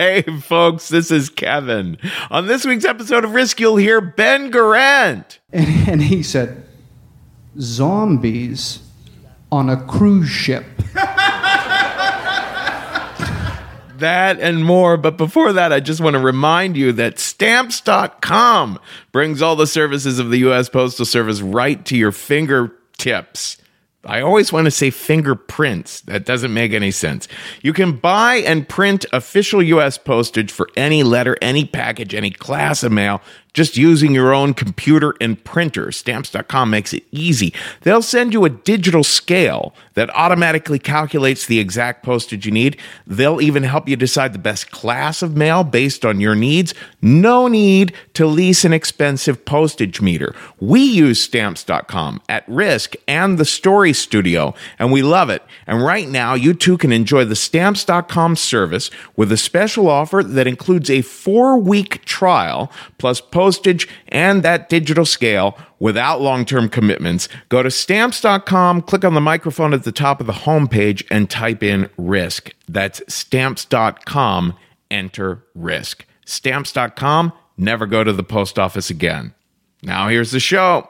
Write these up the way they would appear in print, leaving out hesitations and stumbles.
Hey, folks, this is Kevin. On this week's episode of Risk, you'll hear Ben Garant. And he said, zombies on a cruise ship. That and more, but before that, I just want to remind you that Stamps.com brings all the services of the U.S. Postal Service right to your fingertips. I always want to say fingerprints. That doesn't make any sense. You can buy and print official U.S. postage for any letter, any package, any class of mail, just using your own computer and printer. Stamps.com makes it easy. They'll send you a digital scale that automatically calculates the exact postage you need. They'll even help you decide the best class of mail based on your needs. No need to lease an expensive postage meter. We use Stamps.com at Risk and the Story Studio, and we love it. And right now, you too can enjoy the Stamps.com service with a special offer that includes a 4-week trial plus postage and that digital scale without long-term commitments. Go to Stamps.com, click on the microphone at the top of the homepage, and type in Risk. That's Stamps.com, enter Risk. Stamps.com, never go to the post office again. Now here's the show.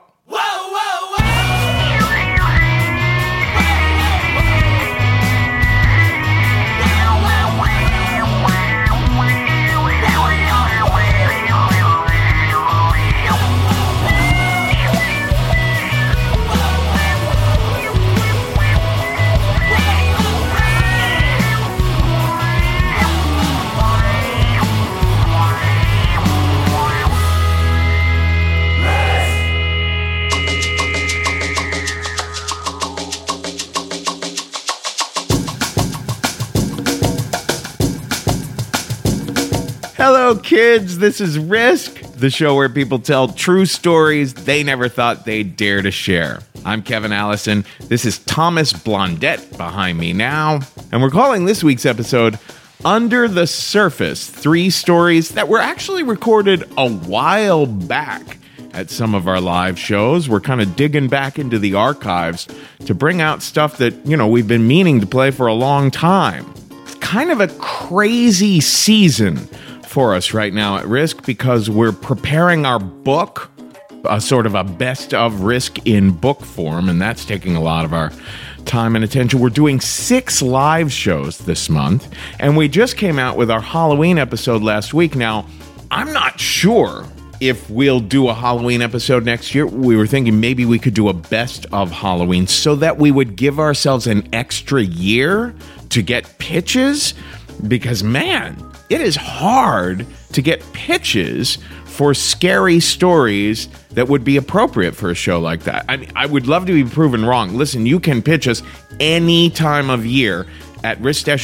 Hello, kids. This is Risk, the show where people tell true stories they never thought they'd dare to share. I'm Kevin Allison. This is Thomas Blondette behind me now. And we're calling this week's episode Under the Surface, 3 stories that were actually recorded a while back at some of our live shows. We're kind of digging back into the archives to bring out stuff that, we've been meaning to play for a long time. It's kind of a crazy season for us right now at Risk because we're preparing our book, a sort of a best of Risk in book form, and that's taking a lot of our time and attention. We're doing 6 live shows this month, and we just came out with our Halloween episode last week. Now, I'm not sure if we'll do a Halloween episode next year. We were thinking maybe we could do a best of Halloween so that we would give ourselves an extra year to get pitches, because, man, it is hard to get pitches for scary stories that would be appropriate for a show like that. I mean, I would love to be proven wrong. Listen, you can pitch us any time of year at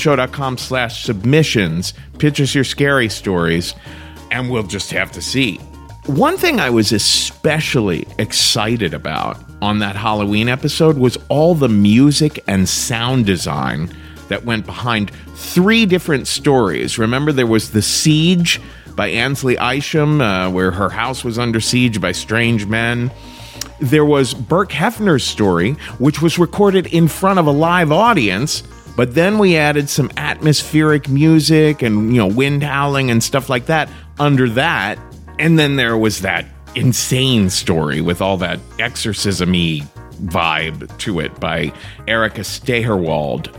risk-show.com/submissions. Pitch us your scary stories, and we'll just have to see. One thing I was especially excited about on that Halloween episode was all the music and sound design that went behind 3 different stories. Remember, there was The Siege by Ansley Isham, where her house was under siege by strange men. There was Burke Hefner's story, which was recorded in front of a live audience, but then we added some atmospheric music and, wind howling and stuff like that under that. And then there was that insane story with all that exorcism-y vibe to it by Erica Steherwald.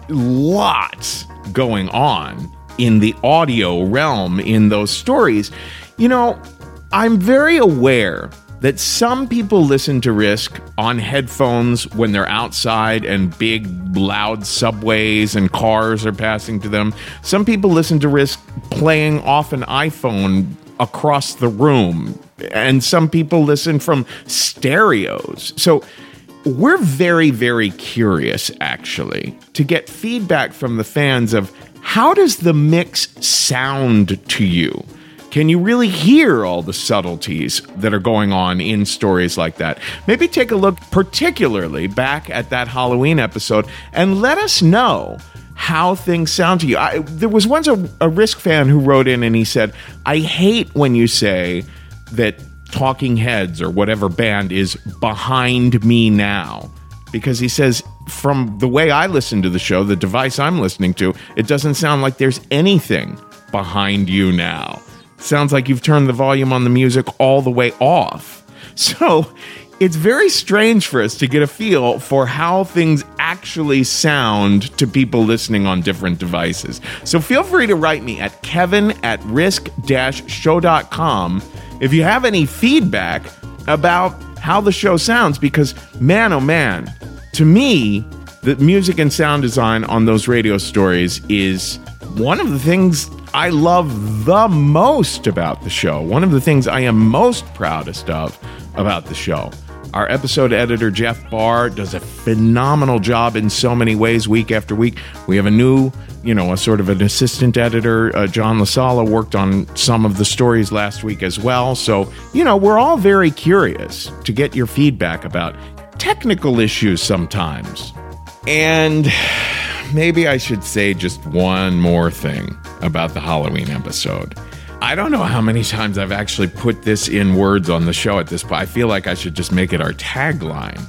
Lots going on in the audio realm in those stories. I'm very aware that some people listen to Risk on headphones when they're outside and big, loud subways and cars are passing to them. Some people listen to Risk playing off an iPhone across the room. And some people listen from stereos. So we're very, very curious, actually, to get feedback from the fans of how does the mix sound to you? Can you really hear all the subtleties that are going on in stories like that? Maybe take a look particularly back at that Halloween episode and let us know how things sound to you. There was once a Risk fan who wrote in and he said, I hate when you say that Talking Heads or whatever band is behind me now, because he says, from the way I listen to the show, the device I'm listening to, it doesn't sound like there's anything behind you now. Sounds like you've turned the volume on the music all the way off. So it's very strange for us to get a feel for how things actually sound to people listening on different devices. So feel free to write me at kevin@risk-show.com if you have any feedback about how the show sounds, because man, oh man, to me, the music and sound design on those radio stories is one of the things I love the most about the show. One of the things I am most proudest of about the show. Our episode editor, Jeff Barr, does a phenomenal job in so many ways week after week. We have a new, a sort of an assistant editor, John LaSala, worked on some of the stories last week as well. So, we're all very curious to get your feedback about technical issues sometimes. And maybe I should say just one more thing about the Halloween episode. I don't know how many times I've actually put this in words on the show at this point. I feel like I should just make it our tagline.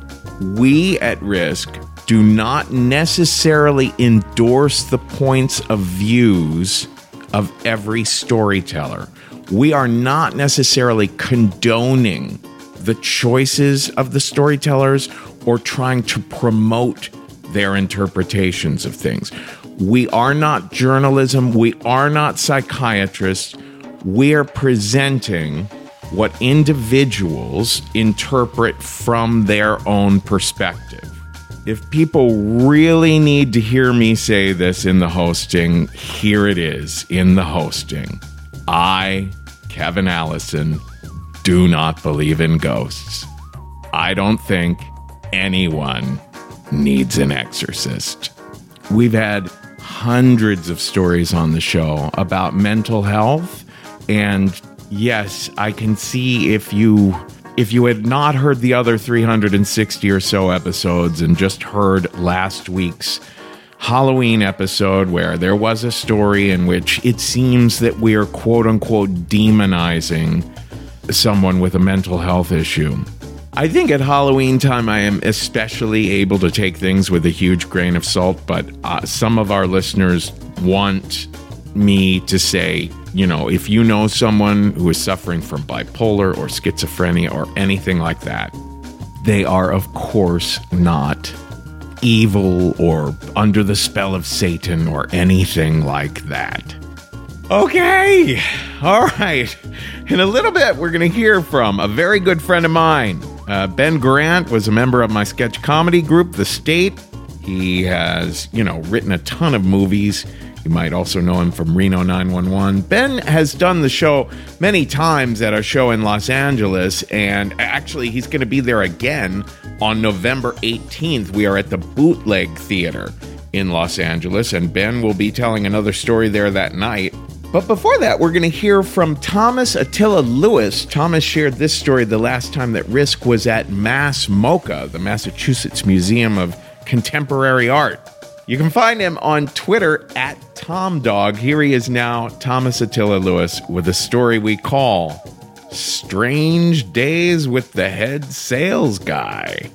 We at Risk do not necessarily endorse the points of views of every storyteller. We are not necessarily condoning the choices of the storytellers or trying to promote their interpretations of things. We are not journalism. We are not psychiatrists. We are presenting what individuals interpret from their own perspective. If people really need to hear me say this in the hosting, here it is in the hosting. I, Kevin Allison, do not believe in ghosts. I don't think anyone needs an exorcist. We've had hundreds of stories on the show about mental health, and yes, I can see if you had not heard the other 360 or so episodes and just heard last week's Halloween episode where there was a story in which it seems that we are quote-unquote demonizing someone with a mental health issue. I think at Halloween time I am especially able to take things with a huge grain of salt, but some of our listeners want me to say, if you know someone who is suffering from bipolar or schizophrenia or anything like that, they are of course not evil or under the spell of Satan or anything like that. Okay, all right. In a little bit, we're going to hear from a very good friend of mine. Ben Grant was a member of my sketch comedy group, The State. He has, written a ton of movies. You might also know him from Reno 911. Ben has done the show many times at our show in Los Angeles, and actually he's going to be there again on November 18th. We are at the Bootleg Theater in Los Angeles, and Ben will be telling another story there that night. But before that, we're going to hear from Thomas Attila Lewis. Thomas shared this story the last time that Risk was at Mass MoCA, the Massachusetts Museum of Contemporary Art. You can find him on Twitter at TomDog. Here he is now, Thomas Attila Lewis, with a story we call Strange Days with the Head Sales Guy.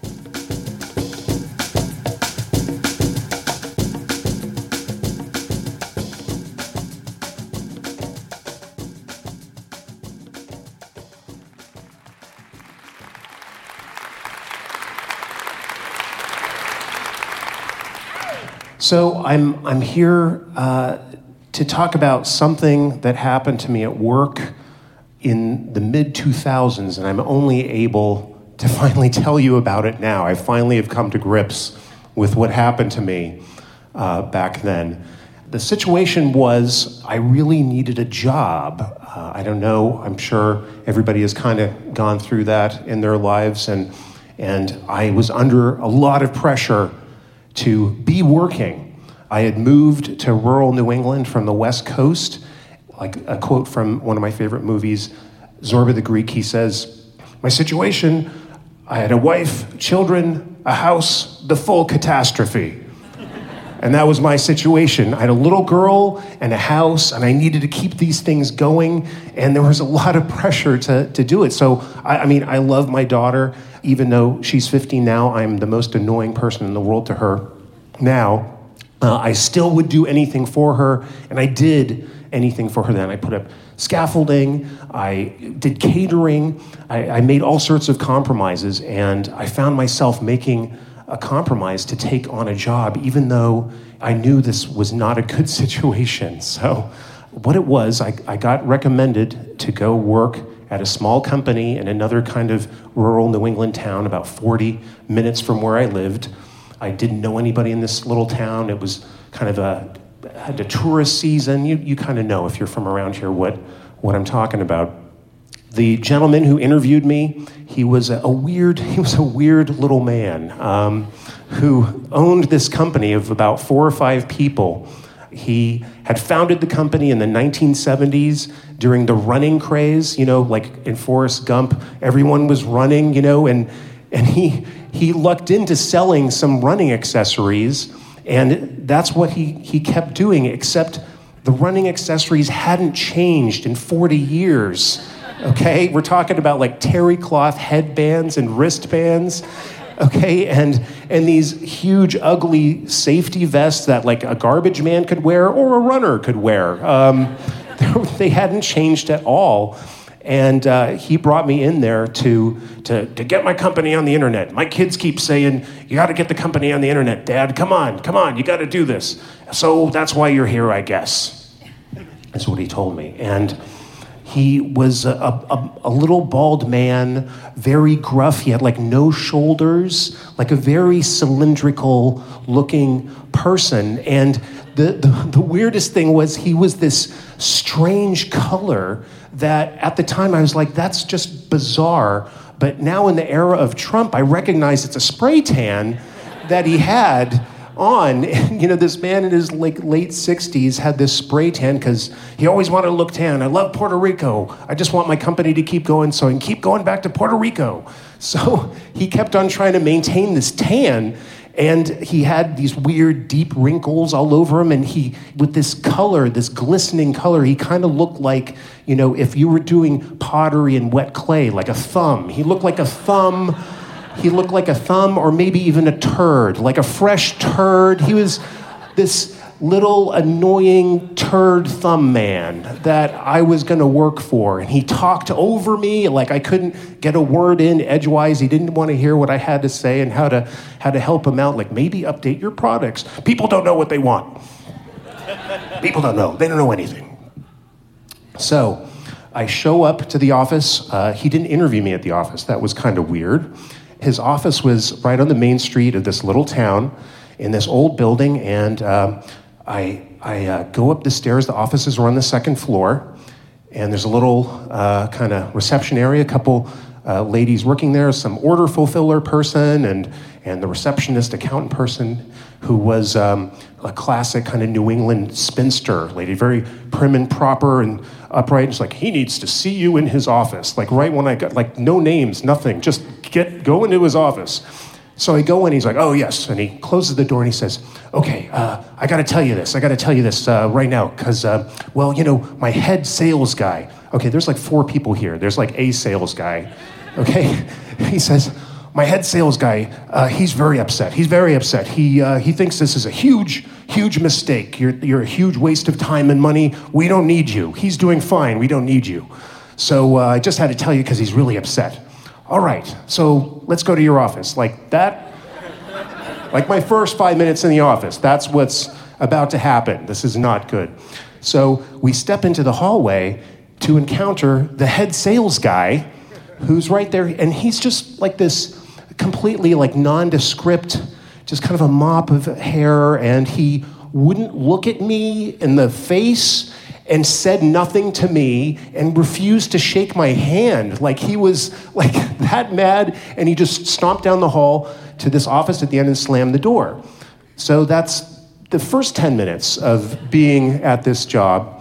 So I'm here to talk about something that happened to me at work in the mid-2000s, and I'm only able to finally tell you about it now. I finally have come to grips with what happened to me back then. The situation was I really needed a job. I don't know, I'm sure everybody has kind of gone through that in their lives, and I was under a lot of pressure to be working. I had moved to rural New England from the West Coast. Like a quote from one of my favorite movies, Zorba the Greek, he says, "My situation, I had a wife, children, a house, the full catastrophe." And that was my situation. I had a little girl and a house, and I needed to keep these things going, and there was a lot of pressure to do it. So, I love my daughter. Even though she's 15 now, I'm the most annoying person in the world to her now. I still would do anything for her, and I did. anything for her then. I put up scaffolding, I did catering, I made all sorts of compromises, and I found myself making a compromise to take on a job, even though I knew this was not a good situation. So what it was, I got recommended to go work at a small company in another kind of rural New England town, about 40 minutes from where I lived. I didn't know anybody in this little town. It was kind of had a tourist season. You kind of know if you're from around here what I'm talking about. The gentleman who interviewed me, he was a weird little man who owned this company of about 4 or 5 people. He had founded the company in the 1970s during the running craze, like in Forrest Gump, everyone was running, and he lucked into selling some running accessories, and that's what he kept doing, except the running accessories hadn't changed in 40 years, okay? We're talking about like terry cloth headbands and wristbands, okay, and these huge, ugly safety vests that like a garbage man could wear or a runner could wear. They hadn't changed at all. And he brought me in there to get my company on the internet. My kids keep saying, you got to get the company on the internet, Dad. Come on, you got to do this. So that's why you're here, I guess. That's what he told me. And he was a little bald man, very gruff. He had like no shoulders, like a very cylindrical looking person. And the weirdest thing was he was this strange color that at the time I was like, that's just bizarre. But now in the era of Trump, I recognize it's a spray tan that he had on. And, this man in his late 60s had this spray tan because he always wanted to look tan. I love Puerto Rico. I just want my company to keep going so I can keep going back to Puerto Rico. So he kept on trying to maintain this tan. And he had these weird deep wrinkles all over him, and with this color, this glistening color, he kind of looked like, if you were doing pottery and wet clay, like a thumb. He looked like a thumb. He looked like a thumb, or maybe even a turd, like a fresh turd. He was this little annoying turd thumb man that I was going to work for. And he talked over me like I couldn't get a word in edgewise. He didn't want to hear what I had to say and how to help him out. Like, maybe update your products. People don't know what they want. People don't know. They don't know anything. So I show up to the office. He didn't interview me at the office. That was kind of weird. His office was right on the main street of this little town in this old building, and I go up the stairs. The offices are on the second floor, and there's a little kind of reception area, a couple ladies working there, some order fulfiller person, and the receptionist accountant person who was a classic kind of New England spinster lady, very prim and proper and upright. It's like, he needs to see you in his office. Like right when I got, like no names, nothing, just go into his office. So I go in, he's like, oh, yes. And he closes the door and he says, okay, I got to tell you this right now, because, my head sales guy, okay, there's like 4 people here. There's like a sales guy, okay? He says, my head sales guy, he's very upset. He thinks this is a huge, huge mistake. You're a huge waste of time and money. We don't need you. He's doing fine. We don't need you. So I just had to tell you because he's really upset. All right, so let's go to your office. Like that, like my first 5 minutes in the office, that's what's about to happen. This is not good. So we step into the hallway to encounter the head sales guy who's right there, and he's just like this completely like nondescript, just kind of a mop of hair, and he wouldn't look at me in the face and said nothing to me and refused to shake my hand. Like he was like that mad, and he just stomped down the hall to this office at the end and slammed the door. So that's the first 10 minutes of being at this job.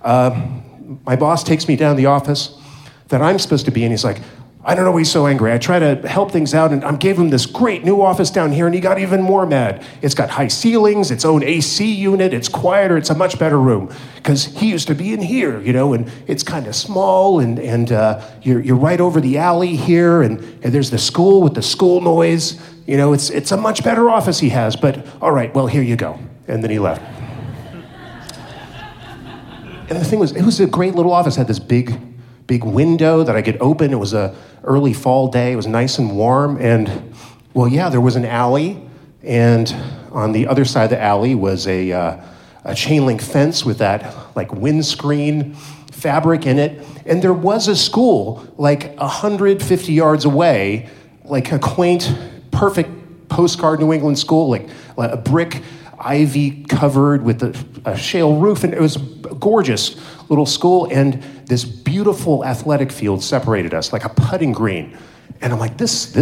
My boss takes me down to the office that I'm supposed to be in. He's like, I don't know why he's so angry. I try to help things out, and I gave him this great new office down here, and he got even more mad. It's got high ceilings, its own AC unit, it's quieter, it's a much better room. Because he used to be in here, and it's kind of small, and you're right over the alley here, and there's the school with the school noise. It's a much better office he has, but all right, well, here you go. And then he left. And the thing was, it was a great little office. It had this big window that I could open. It was a early fall day. It was nice and warm. And, well, yeah, there was an alley. And on the other side of the alley was a chain link fence with that, like, windscreen fabric in it. And there was a school, like, 150 yards away, like a quaint, perfect postcard New England school, like a brick ivy covered with a shale roof, and it was a gorgeous little school, and this beautiful athletic field separated us, like a putting green. And I'm like, this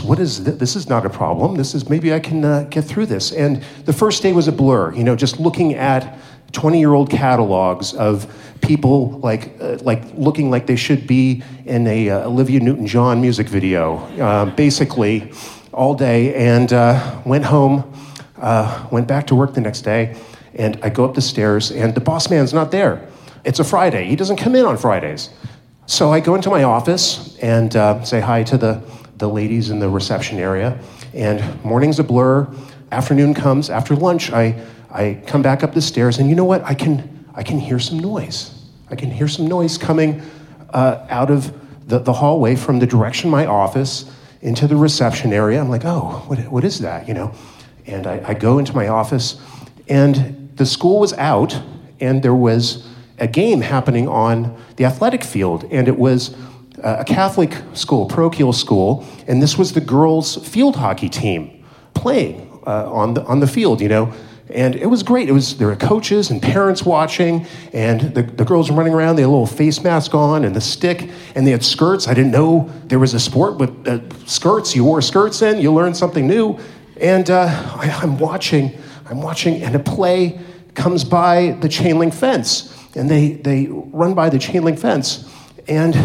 is not a problem. Maybe I can get through this. And the first day was a blur, just looking at 20-year-old catalogs of people like looking like they should be in a Olivia Newton-John music video, basically all day, and went home, went back to work the next day, and I go up the stairs, and the boss man's not there. It's a Friday. He doesn't come in on Fridays. So I go into my office and say hi to the ladies in the reception area, and morning's a blur. Afternoon comes. After lunch, I come back up the stairs, and you know what? I can hear some noise. I can hear some noise coming out of the hallway from the direction of my office into the reception area. I'm like, oh, what is that, And I go into my office, and the school was out, and there was a game happening on the athletic field, and it was a Catholic school, parochial school, and this was the girls' field hockey team playing on the field, And it was great. There were coaches and parents watching, and the girls were running around. They had a little face mask on and the stick, and they had skirts. I didn't know there was a sport with skirts. You wore skirts in, you learned something new. And I'm watching, and a play comes by the chain link fence, and they run by the chain link fence, and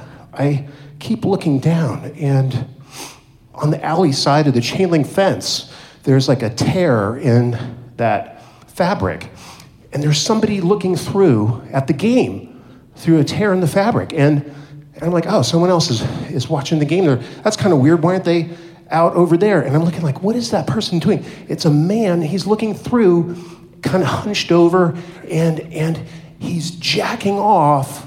I keep looking down, and on the alley side of the chain link fence, there's like a tear in that fabric, and there's somebody looking through at the game through a tear in the fabric, and I'm like, oh, someone else is watching the game there. That's kind of weird. Why aren't they out over there? And I'm looking like, what is that person doing? It's a man. He's looking through, kind of hunched over, and he's jacking off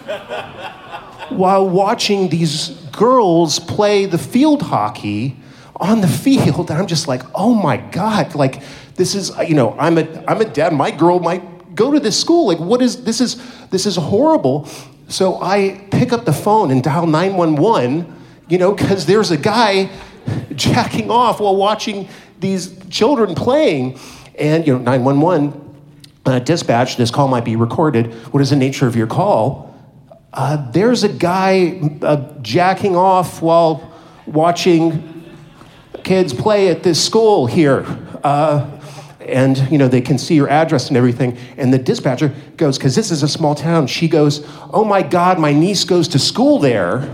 while watching these girls play the field hockey on the field. And I'm just like, oh my God, like, this is, I'm a dad. My girl might go to this school. Like, this is horrible. So I pick up the phone and dial 911, because there's a guy jacking off while watching these children playing. And, 911, dispatch, this call might be recorded. What is the nature of your call? There's a guy jacking off while watching kids play at this school here. And, they can see your address and everything. And the dispatcher goes, because this is a small town, she goes, oh my God, my niece goes to school there.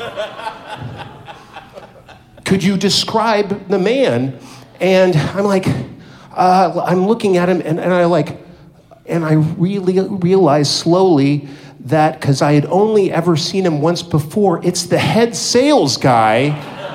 Could you describe the man? And I'm like, I'm looking at him, and I really realized slowly that, because I had only ever seen him once before, it's the head sales guy.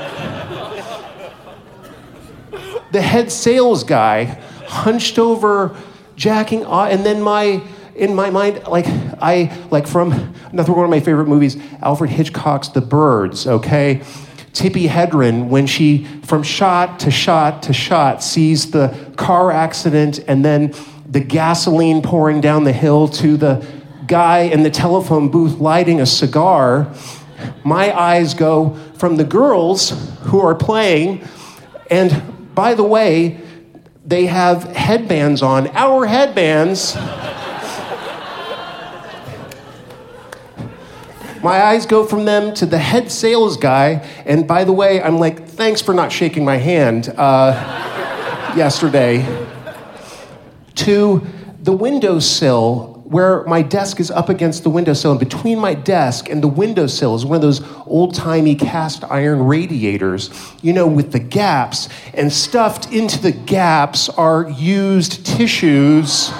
The head sales guy, hunched over, jacking off, and then in my mind, from another one of my favorite movies, Alfred Hitchcock's The Birds, okay? Tippi Hedren, when she, from shot to shot to shot, sees the car accident and then the gasoline pouring down the hill to the guy in the telephone booth lighting a cigar, my eyes go from the girls who are playing, and by the way, they have headbands on, our headbands. My eyes go from them to the head sales guy, and by the way, I'm like, thanks for not shaking my hand yesterday, to the windowsill where my desk is up against the windowsill, and between my desk and the windowsill is one of those old-timey cast iron radiators, with the gaps, and stuffed into the gaps are used tissues.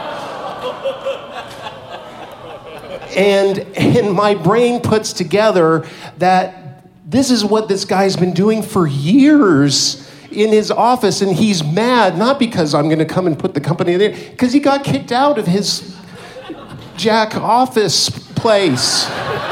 And my brain puts together that this is what this guy's been doing for years in his office, and he's mad, not because I'm going to come and put the company there, because he got kicked out of his Jack office place.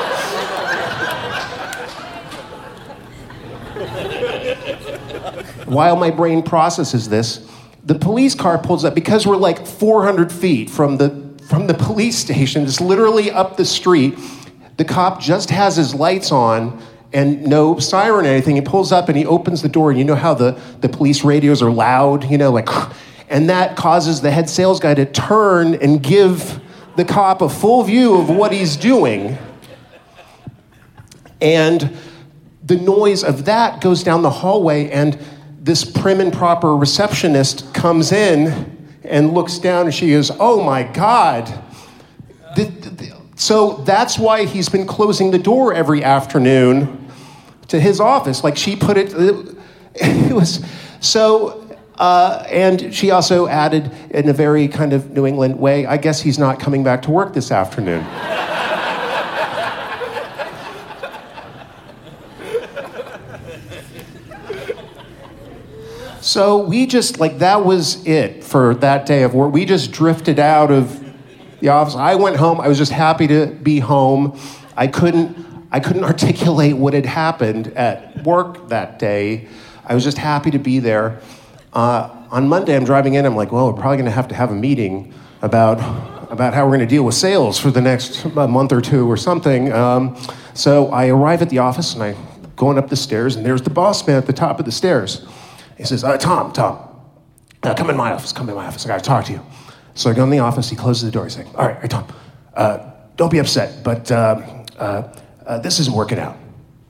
While my brain processes this, the police car pulls up because we're like 400 feet from the police station. It's literally up the street. The cop just has his lights on and no siren or anything. He pulls up and he opens the door, and you know how the police radios are loud, like, and that causes the head sales guy to turn and give the cop a full view of what he's doing. And the noise of that goes down the hallway, and this prim and proper receptionist comes in and looks down, and she goes, "Oh my God." So that's why he's been closing the door every afternoon to his office. Like, she put it was so, and she also added in a very kind of New England way, "I guess he's not coming back to work this afternoon." So we just, that was it for that day of work. We just drifted out of the office. I went home. I was just happy to be home. I couldn't articulate what had happened at work that day. I was just happy to be there. On Monday, I'm driving in. I'm like, well, we're probably going to have a meeting about how we're going to deal with sales for the next month or two or something. So I arrive at the office, and I'm going up the stairs, and there's the boss man at the top of the stairs. He says, Tom, come in my office. I got to talk to you. So I go in the office. He closes the door. He's like, all right, Tom, don't be upset, but this isn't working out.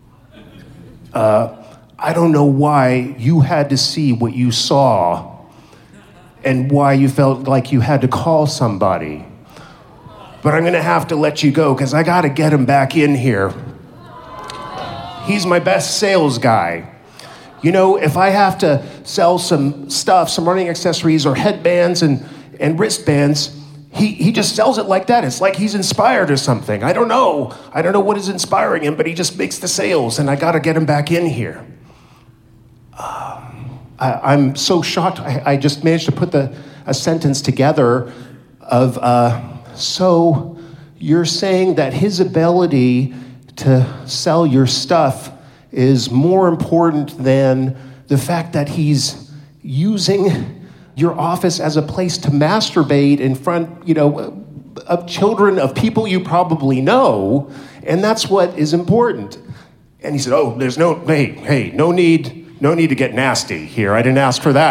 I don't know why you had to see what you saw and why you felt like you had to call somebody, but I'm going to have to let you go because I got to get him back in here. He's my best sales guy. If I have to sell some stuff, some running accessories or headbands and wristbands, he just sells it like that. It's like he's inspired or something. I don't know what is inspiring him, but he just makes the sales, and I got to get him back in here. I'm so shocked. I just managed to put a sentence together of, so you're saying that his ability to sell your stuff is more important than the fact that he's using your office as a place to masturbate in front, of children of people you probably know, and that's what is important. And he said, "Oh, there's no need to get nasty here. I didn't ask for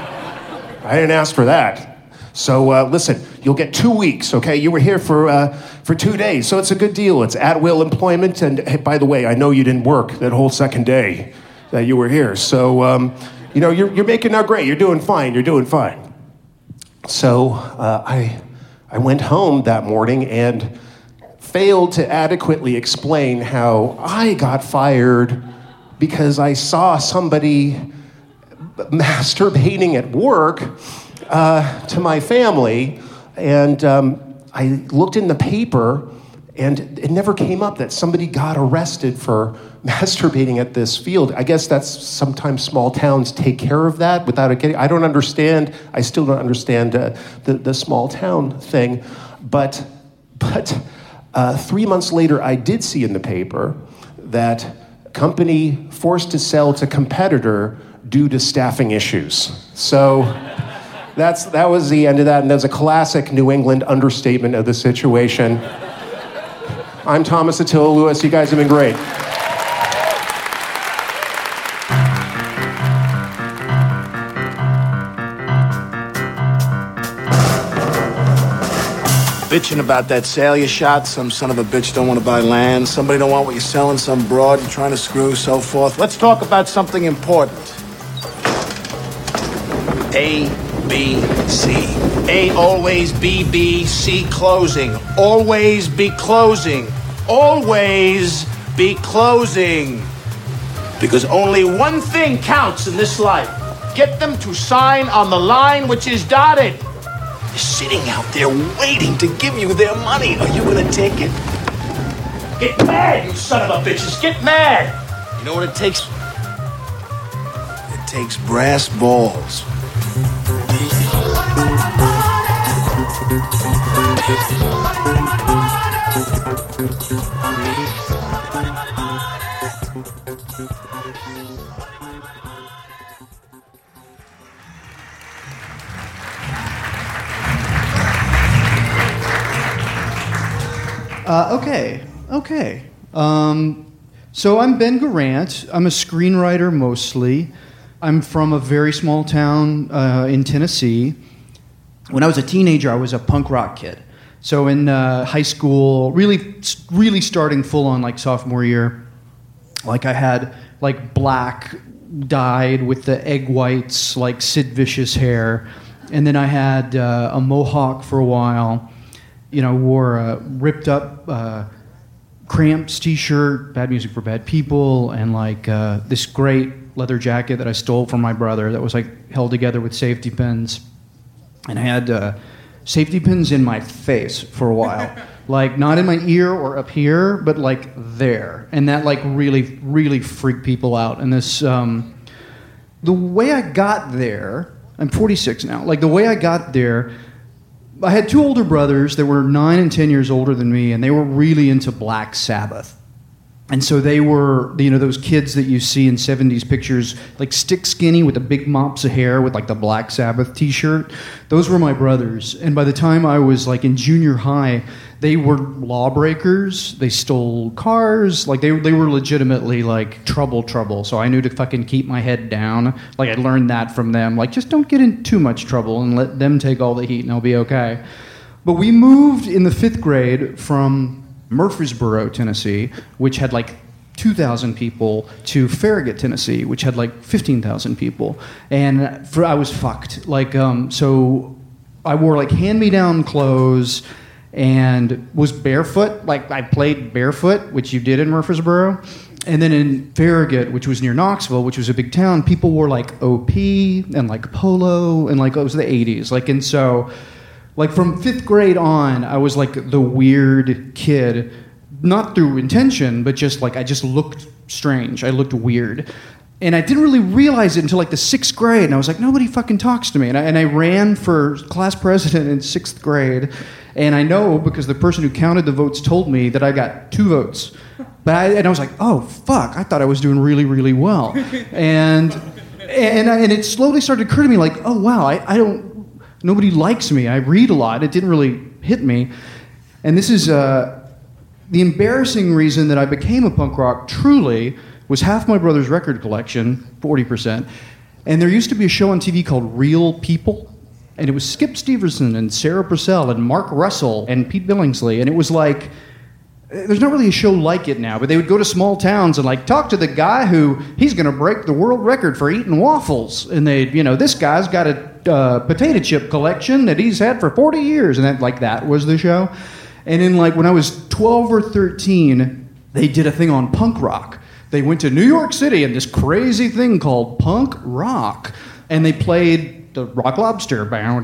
that. So listen, you'll get 2 weeks, okay? You were here for 2 days, so it's a good deal. It's at-will employment, and hey, by the way, I know you didn't work that whole second day that you were here. So, you're making out great. You're doing fine. So I went home that morning and failed to adequately explain how I got fired because I saw somebody masturbating at work to my family, and I looked in the paper, and it never came up that somebody got arrested for masturbating at this field. I guess that's sometimes small towns take care of that without it getting. I still don't understand the small town thing, but 3 months later, I did see in the paper that company forced to sell to competitor due to staffing issues. So that was the end of that, and that's a classic New England understatement of the situation. I'm Thomas Attila Lewis. You guys have been great. Bitching about that sale you shot. Some son of a bitch don't want to buy land. Somebody don't want what you're selling. Some broad you're trying to screw, so forth. Let's talk about something important. A, B, C. A, always B, B, C, closing. Always be closing. Always be closing. Because only one thing counts in this life. Get them to sign on the line which is dotted. They're sitting out there waiting to give you their money. Are you gonna take it? Get mad, you son of a bitches. Get mad. You know what it takes? It takes brass balls. Okay. So I'm Ben Garant. I'm a screenwriter mostly. I'm from a very small town in Tennessee. When I was a teenager, I was a punk rock kid. So in high school, really starting full on like sophomore year, like I had like black dyed with the egg whites, like Sid Vicious hair, and then I had a mohawk for a while. You know, wore a ripped up Cramps t-shirt, Bad Music for Bad People, and like this great leather jacket that I stole from my brother that was like held together with safety pins. And I had safety pins in my face for a while. Like not in my ear or up here, but like there. And that like really, really freaked people out. And this, the way I got there, I'm 46 now, like the way I got there, I had two older brothers that were 9 and 10 years older than me, and they were really into Black Sabbath. And so they were, you know, those kids that you see in 70s pictures, like stick skinny with the big mops of hair with like the Black Sabbath t-shirt. Those were my brothers. And by the time I was like in junior high, they were lawbreakers. They stole cars. Like they were legitimately like trouble. So I knew to fucking keep my head down. Like I learned that from them. Like just don't get in too much trouble and let them take all the heat and I'll be okay. But we moved in the 5th grade from Murfreesboro, Tennessee, which had like 2,000 people, to Farragut, Tennessee, which had like 15,000 people. And I was fucked. Like, so I wore like hand-me-down clothes and was barefoot. Like I played barefoot, which you did in Murfreesboro. And then in Farragut, which was near Knoxville, which was a big town, people wore like OP and like polo and like it was the 80s. Like, and so like from 5th grade on, I was like the weird kid, not through intention, but just like I just looked strange. I looked weird. And I didn't really realize it until like the 6th grade. And I was like, nobody fucking talks to me. And I ran for class president in 6th grade. And I know because the person who counted the votes told me that I got 2 votes. But I was like, oh, fuck, I thought I was doing really, really well. And it slowly started to occur to me like, oh, wow, I don't, nobody likes me. I read a lot. It didn't really hit me. And this is the embarrassing reason that I became a punk rock truly was half my brother's record collection, 40%. And there used to be a show on TV called Real People. And it was Skip Stevenson and Sarah Purcell and Mark Russell and Pete Billingsley. And it was like, there's not really a show like it now, but they would go to small towns and like talk to the guy who he's going to break the world record for eating waffles. And they'd, you know, this guy's got a potato chip collection that he's had for 40 years. And that was the show. And then like when I was 12 or 13, they did a thing on punk rock. They went to New York City and this crazy thing called punk rock. And they played the Rock Lobster, and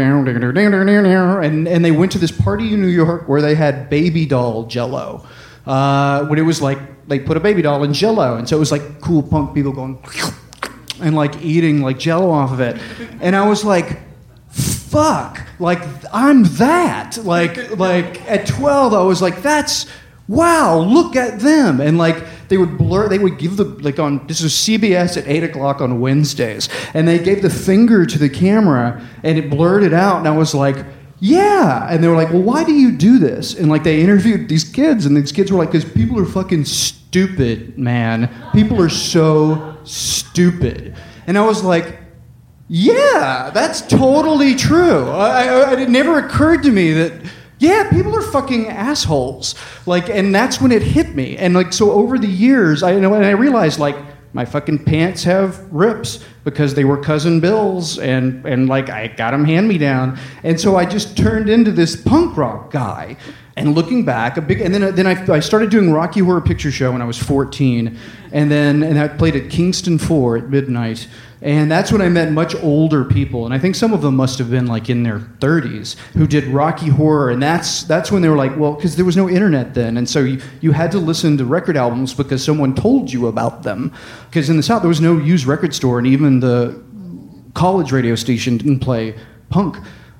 they went to this party in New York where they had baby doll Jello. When it was like they put a baby doll in Jello, and so it was like cool punk people going and like eating like Jello off of it, and I was like, "Fuck!" Like I'm that. Like at 12, I was like, "That's wow! Look at them!" And like. They would give the, like on, this was CBS at 8 o'clock on Wednesdays, and they gave the finger to the camera, and it blurred it out, and I was like, yeah, and they were like, well, why do you do this? And like, they interviewed these kids, and these kids were like, because people are fucking stupid, man. People are so stupid. And I was like, yeah, that's totally true. It never occurred to me that, yeah, people are fucking assholes. Like, and that's when it hit me. And like, so over the years, I realized like my fucking pants have rips because they were Cousin Bill's, and like I got them hand me down. And so I just turned into this punk rock guy. And looking back, and then I started doing Rocky Horror Picture Show when I was 14, and I played at Kingston 4 at midnight. And that's when I met much older people, and I think some of them must have been like in their 30s, who did Rocky Horror, and that's when they were like, well, because there was no internet then, and so you had to listen to record albums because someone told you about them. Because in the South, there was no used record store, and even the college radio station didn't play punk.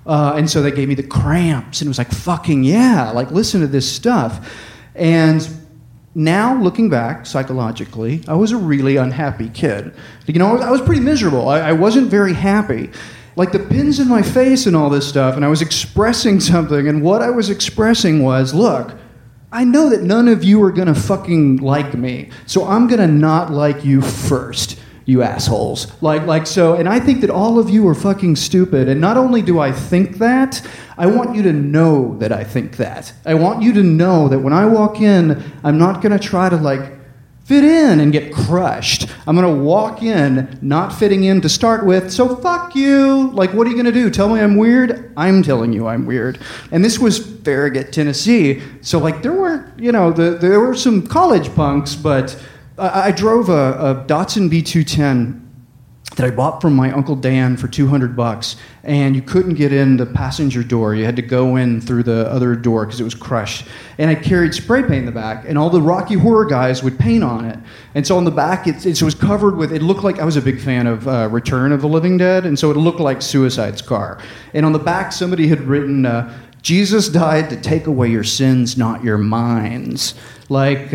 And so they gave me the Cramps, and it was like, fucking yeah, like listen to this stuff. And now looking back psychologically, I was a really unhappy kid. You know, I was pretty miserable. I wasn't very happy. Like the pins in my face and all this stuff, and I was expressing something, and what I was expressing was, look, I know that none of you are gonna fucking like me, so I'm gonna not like you first, you assholes. Like so, and I think that all of you are fucking stupid, and not only do I think that, I want you to know that I think that. I want you to know that when I walk in, I'm not gonna try to like fit in and get crushed. I'm gonna walk in not fitting in to start with, so fuck you. Like, what are you gonna do? Tell me I'm weird? I'm telling you I'm weird. And this was Farragut, Tennessee, so like there were, you know, there were some college punks, but I drove a Datsun B210 that I bought from my Uncle Dan for $200, and you couldn't get in the passenger door. You had to go in through the other door because it was crushed. And I carried spray paint in the back, and all the Rocky Horror guys would paint on it. And so on the back, it was covered with, it looked like, I was a big fan of Return of the Living Dead, and so it looked like Suicide's car. And on the back, somebody had written, Jesus died to take away your sins, not your minds. Like,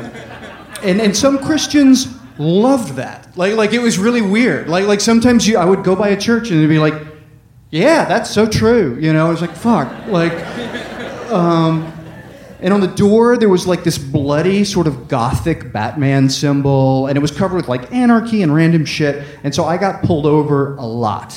and some Christians loved that. Like it was really weird. Like sometimes I would go by a church and it'd be like, yeah, that's so true. You know, it's like, fuck. Like, and on the door there was like this bloody sort of gothic Batman symbol, and it was covered with like anarchy and random shit. And so I got pulled over a lot.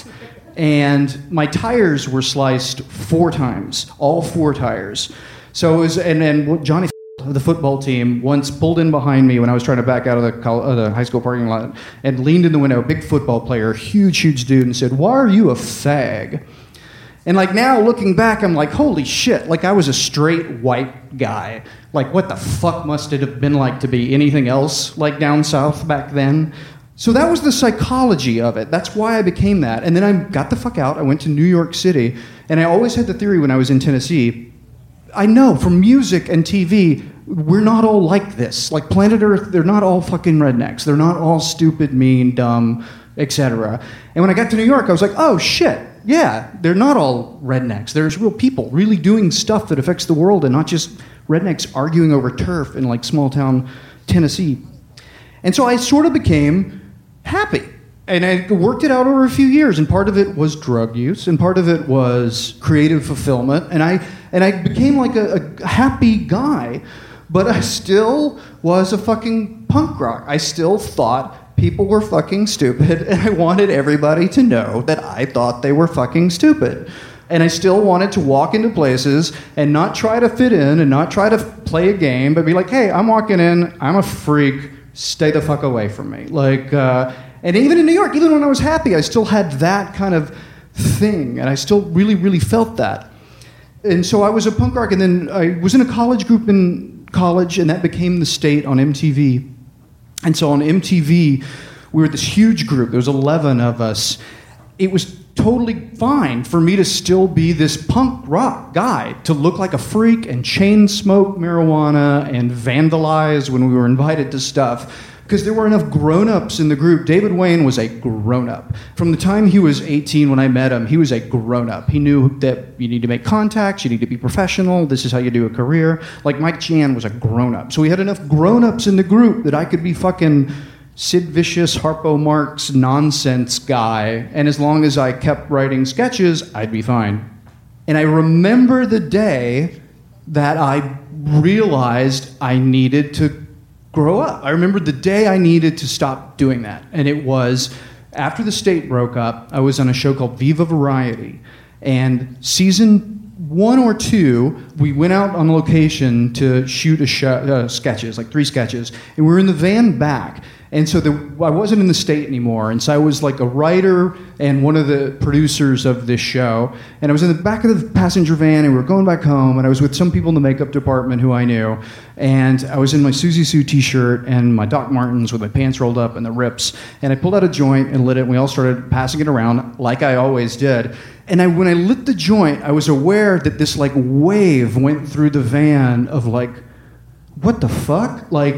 And my tires were sliced 4 times, all 4 tires. So it was, and then Johnny of the football team once pulled in behind me when I was trying to back out of the high school parking lot and leaned in the window, a big football player, huge dude, and said, "Why are you a fag?" And like now looking back, I'm like, holy shit, like I was a straight white guy. Like what the fuck must it have been like to be anything else like down south back then? So that was the psychology of it. That's why I became that. And then I got the fuck out. I went to New York City, and I always had the theory when I was in Tennessee, I know from music and TV, we're not all like this. Like planet Earth, they're not all fucking rednecks. They're not all stupid, mean, dumb, etc. And when I got to New York, I was like, oh shit, yeah, they're not all rednecks. There's real people really doing stuff that affects the world, and not just rednecks arguing over turf in like small town Tennessee. And so I sort of became happy. And I worked it out over a few years, and part of it was drug use, and part of it was creative fulfillment, and I became like a happy guy, but I still was a fucking punk rock. I still thought people were fucking stupid, and I wanted everybody to know that I thought they were fucking stupid. And I still wanted to walk into places and not try to fit in and not try to play a game, but be like, hey, I'm walking in, I'm a freak, stay the fuck away from me. Like, and even in New York, even when I was happy, I still had that kind of thing, and I still really felt that. And so I was a punk rock, and then I was in a college group in college, and that became The State on MTV. And so on MTV, we were this huge group. There was 11 of us. It was totally fine for me to still be this punk rock guy, to look like a freak and chain smoke marijuana and vandalize when we were invited to stuff, because there were enough grown-ups in the group. David Wayne was a grown-up. From the time he was 18 when I met him, he was a grown-up. He knew that you need to make contacts, you need to be professional, this is how you do a career. Like Mike Jan was a grown-up. So we had enough grown-ups in the group that I could be fucking Sid Vicious, Harpo Marx nonsense guy, and as long as I kept writing sketches, I'd be fine. And I remember the day that I realized I needed to grow up. I remember the day I needed to stop doing that, and it was after The State broke up. I was on a show called Viva Variety, and season 1 or 2, we went out on location to shoot sketches, like 3 sketches, and we were in the van back. And so I wasn't in The State anymore, and so I was like a writer and one of the producers of this show, and I was in the back of the passenger van, and we were going back home, and I was with some people in the makeup department who I knew, and I was in my Susie Sue t-shirt and my Doc Martens with my pants rolled up and the rips, and I pulled out a joint and lit it, and we all started passing it around like I always did. And when I lit the joint, I was aware that this like wave went through the van of like, what the fuck? Like,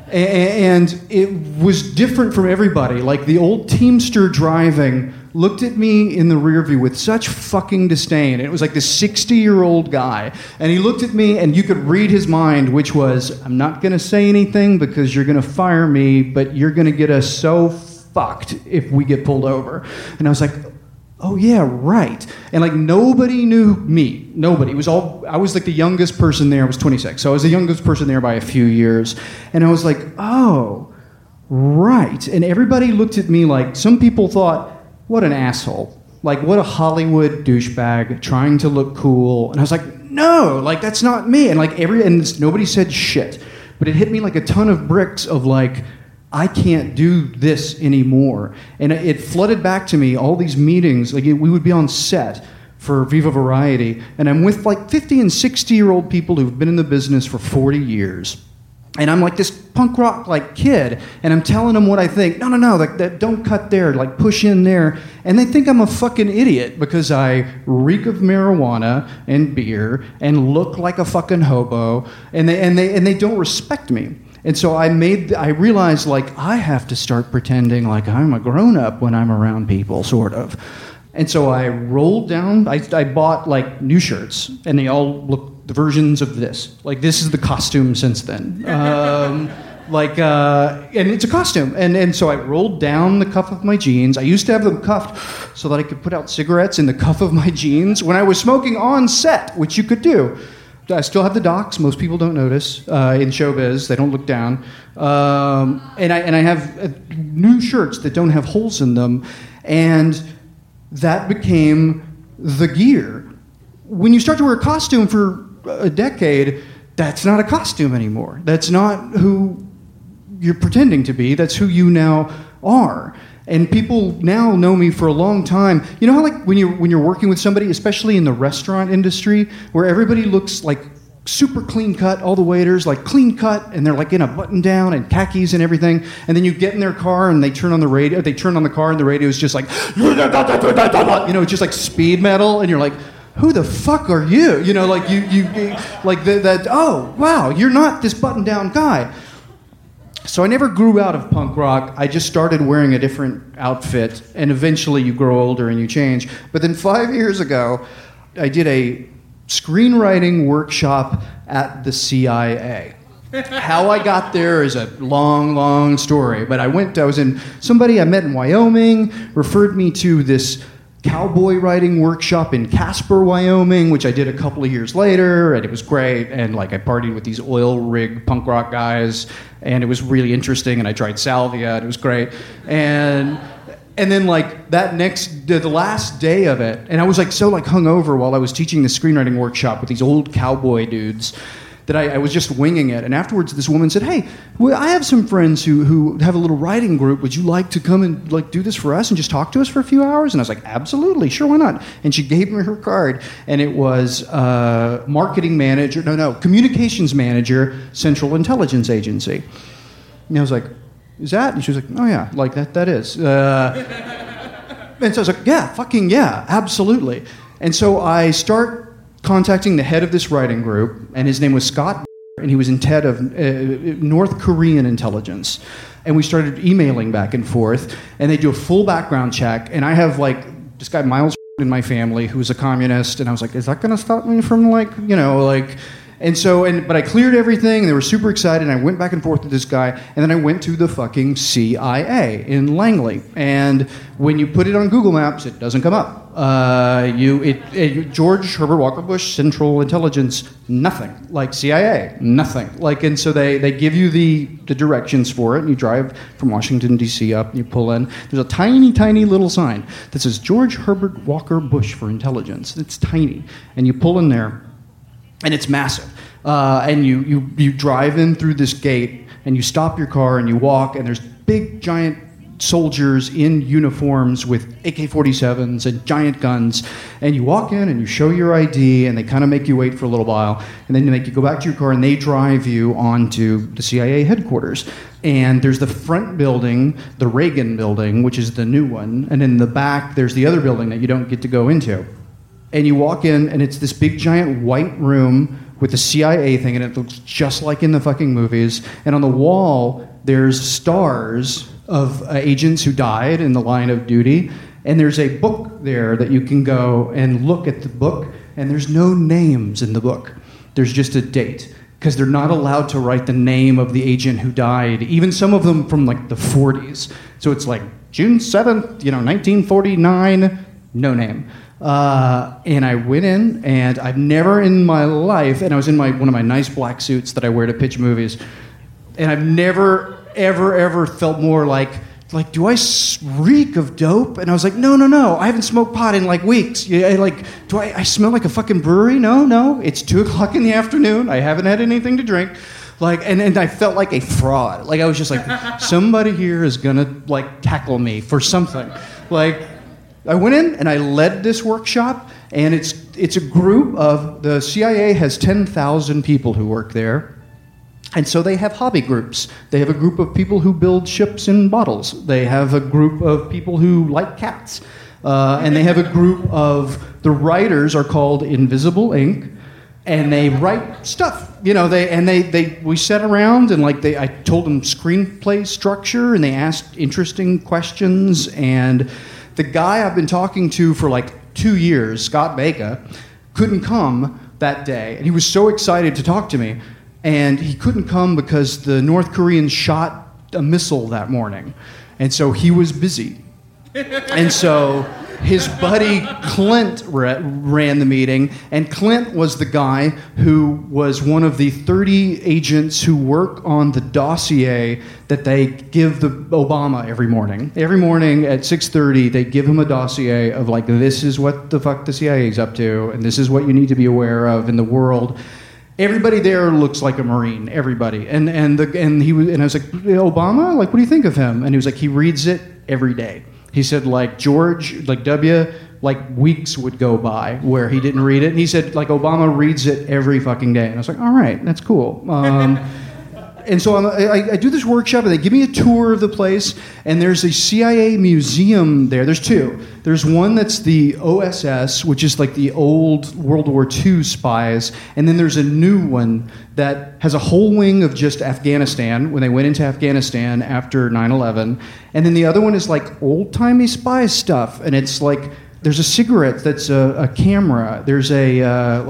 And it was different from everybody. Like the old Teamster driving looked at me in the rear view with such fucking disdain. It was like this 60-year-old guy. And he looked at me and you could read his mind, which was, I'm not going to say anything because you're going to fire me, but you're going to get us so fucked if we get pulled over. And I was like, oh yeah, right. And like nobody knew me. Nobody. I was like the youngest person there. I was 26. So I was the youngest person there by a few years. And I was like, oh, right. And everybody looked at me like, some people thought, what an asshole. Like, what a Hollywood douchebag trying to look cool. And I was like, no, like, that's not me. And like, nobody said shit. But it hit me like a ton of bricks of like, I can't do this anymore. And it flooded back to me, all these meetings. Like, we would be on set for Viva Variety, and I'm with like 50 and 60-year-old people who've been in the business for 40 years. And I'm like this punk rock like kid, and I'm telling them what I think. No, like don't cut there, like push in there. And they think I'm a fucking idiot because I reek of marijuana and beer and look like a fucking hobo, and they don't respect me. And so I realized like I have to start pretending like I'm a grown-up when I'm around people, sort of. And so I rolled down, I bought like new shirts, and they all look the versions of this. Like this is the costume since then. And it's a costume. And so I rolled down the cuff of my jeans. I used to have them cuffed so that I could put out cigarettes in the cuff of my jeans when I was smoking on set, which you could do. I still have the docs. Most people don't notice in showbiz. They don't look down. And I have new shirts that don't have holes in them. And that became the gear. When you start to wear a costume for a decade, that's not a costume anymore. That's not who you're pretending to be. That's who you now are. And people now know me for a long time. You know how like when you're working with somebody, especially in the restaurant industry, where everybody looks like super clean cut, all the waiters like clean cut, and they're like in a button down and khakis and everything, and then you get in their car and they turn on the radio, they turn on the car and the radio is just like, just like speed metal, and you're like, who the fuck are you? You know, like you like that. Oh wow, you're not this button down guy. So I never grew out of punk rock. I just started wearing a different outfit, and eventually you grow older and you change. But then 5 years ago, I did a screenwriting workshop at the CIA. How I got there is a long, long story. But somebody I met in Wyoming referred me to this cowboy writing workshop in Casper, Wyoming, which I did a couple of years later, and it was great. And like I partied with these oil rig punk rock guys, and it was really interesting. And I tried salvia, and it was great. And then like the last day of it, and I was like so like hungover while I was teaching the screenwriting workshop with these old cowboy dudes that I was just winging it. And afterwards, this woman said, "Hey, I have some friends who have a little writing group. Would you like to come and like do this for us and just talk to us for a few hours?" And I was like, "Absolutely, sure, why not?" And she gave me her card, and it was communications manager, Central Intelligence Agency. And I was like, "Is that?" And she was like, "Oh yeah, like that is." And so I was like, "Yeah, fucking yeah, absolutely." And so I start contacting the head of this writing group, and his name was Scott, and he was in TED of North Korean intelligence. And we started emailing back and forth, and they do a full background check, and I have like this guy Miles in my family who's a communist, and I was like, is that going to stop me from like, but I cleared everything, and they were super excited, and I went back and forth with this guy, and then I went to the fucking CIA in Langley. And when you put it on Google Maps, it doesn't come up. George Herbert Walker Bush, Central Intelligence, nothing. Like CIA, nothing. Like, and so they give you the directions for it, and you drive from Washington, D.C. up, and you pull in. There's a tiny, tiny little sign that says George Herbert Walker Bush for Intelligence. It's tiny. And you pull in there, and it's massive. And you drive in through this gate, and you stop your car, and you walk, and there's big, giant soldiers in uniforms with AK-47s and giant guns, and you walk in and you show your ID, and they kind of make you wait for a little while, and then they make you go back to your car, and they drive you onto the CIA headquarters. And there's the front building, the Reagan building, which is the new one, and in the back there's the other building that you don't get to go into. And you walk in, and it's this big giant white room with the CIA thing, and it looks just like in the fucking movies. And on the wall, there's stars of agents who died in the line of duty. And there's a book there that you can go and look at the book, and there's no names in the book. There's just a date, because they're not allowed to write the name of the agent who died, even some of them from like the 40s. So it's like June 7th, 1949, no name. And I went in, and I've never in my life, and I was in one of my nice black suits that I wear to pitch movies, and I've never, ever felt more like, do I reek of dope? And I was like, no, I haven't smoked pot in like weeks. Do I smell like a fucking brewery? No, it's 2:00 in the afternoon. I haven't had anything to drink. And I felt like a fraud. I was just like, somebody here is gonna tackle me for something. I went in and I led this workshop, and it's a group of, the CIA has 10,000 people who work there. And so they have hobby groups. They have a group of people who build ships in bottles. They have a group of people who like cats. And they have a group of, the writers are called Invisible Ink, and they write stuff. We sat around, and I told them screenplay structure, and they asked interesting questions. And the guy I've been talking to for 2 years, Scott Baker, couldn't come that day. And he was so excited to talk to me. And he couldn't come because the North Koreans shot a missile that morning. And so he was busy. And so his buddy Clint ran the meeting. And Clint was the guy who was one of the 30 agents who work on the dossier that they give the Obama every morning. Every morning at 6:30, they give him a dossier of this is what the fuck the CIA is up to, and this is what you need to be aware of in the world. Everybody there looks like a Marine. Everybody, and I was like, Obama, what do you think of him? And he was like, he reads it every day. He said, George, W, weeks would go by where he didn't read it. And he said, Obama reads it every fucking day. And I was like, all right, that's cool. And so I do this workshop, and they give me a tour of the place, and there's a CIA museum there. There's two. There's one that's the OSS, which is the old World War II spies, and then there's a new one that has a whole wing of just Afghanistan, when they went into Afghanistan after 9/11, and then the other one is old-timey spy stuff, and it's there's a cigarette that's a camera. There's the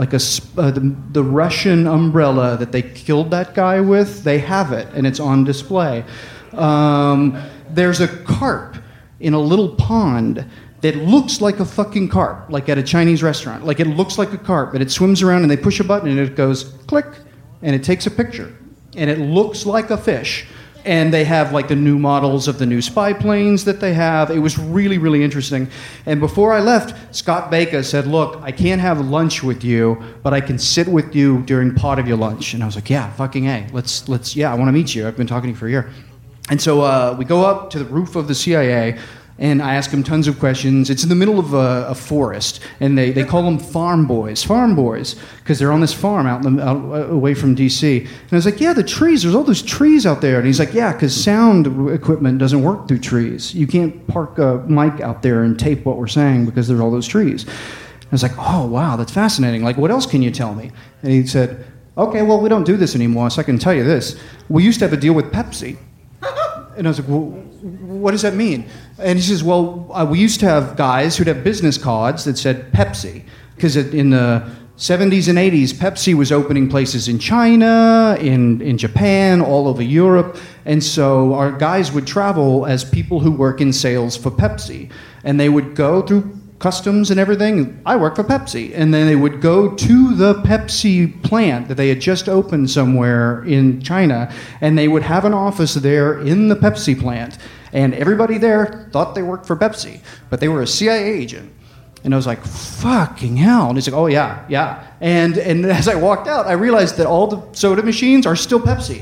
Russian umbrella that they killed that guy with. They have it, and it's on display. There's a carp in a little pond that looks like a fucking carp, at a Chinese restaurant. It looks like a carp, and it swims around, and they push a button, and it goes click, and it takes a picture, and it looks like a fish. And they have the new models of the new spy planes that they have. It was really, really interesting. And before I left, Scott Baker said, look, I can't have lunch with you, but I can sit with you during part of your lunch. And I was like, yeah, fucking A. Let's I want to meet you. I've been talking to you for a year. And so we go up to the roof of the CIA, and I ask him tons of questions. It's in the middle of a forest, and they call them farm boys, because they're on this farm out away from D.C. And I was like, yeah, the trees, there's all those trees out there. And he's like, yeah, because sound equipment doesn't work through trees. You can't park a mic out there and tape what we're saying because there's all those trees. I was like, oh, wow, that's fascinating. What else can you tell me? And he said, okay, well, we don't do this anymore, so I can tell you this. We used to have a deal with Pepsi. And I was like, well, what does that mean? And he says, well, we used to have guys who'd have business cards that said Pepsi, because in the 70s and 80s, Pepsi was opening places in China, in Japan, all over Europe. And so our guys would travel as people who work in sales for Pepsi. And they would go through customs and everything. I work for Pepsi. And then they would go to the Pepsi plant that they had just opened somewhere in China, and they would have an office there in the Pepsi plant. And everybody there thought they worked for Pepsi, but they were a CIA agent. And I was like, fucking hell. And he's like, oh, yeah. And as I walked out, I realized that all the soda machines are still Pepsi.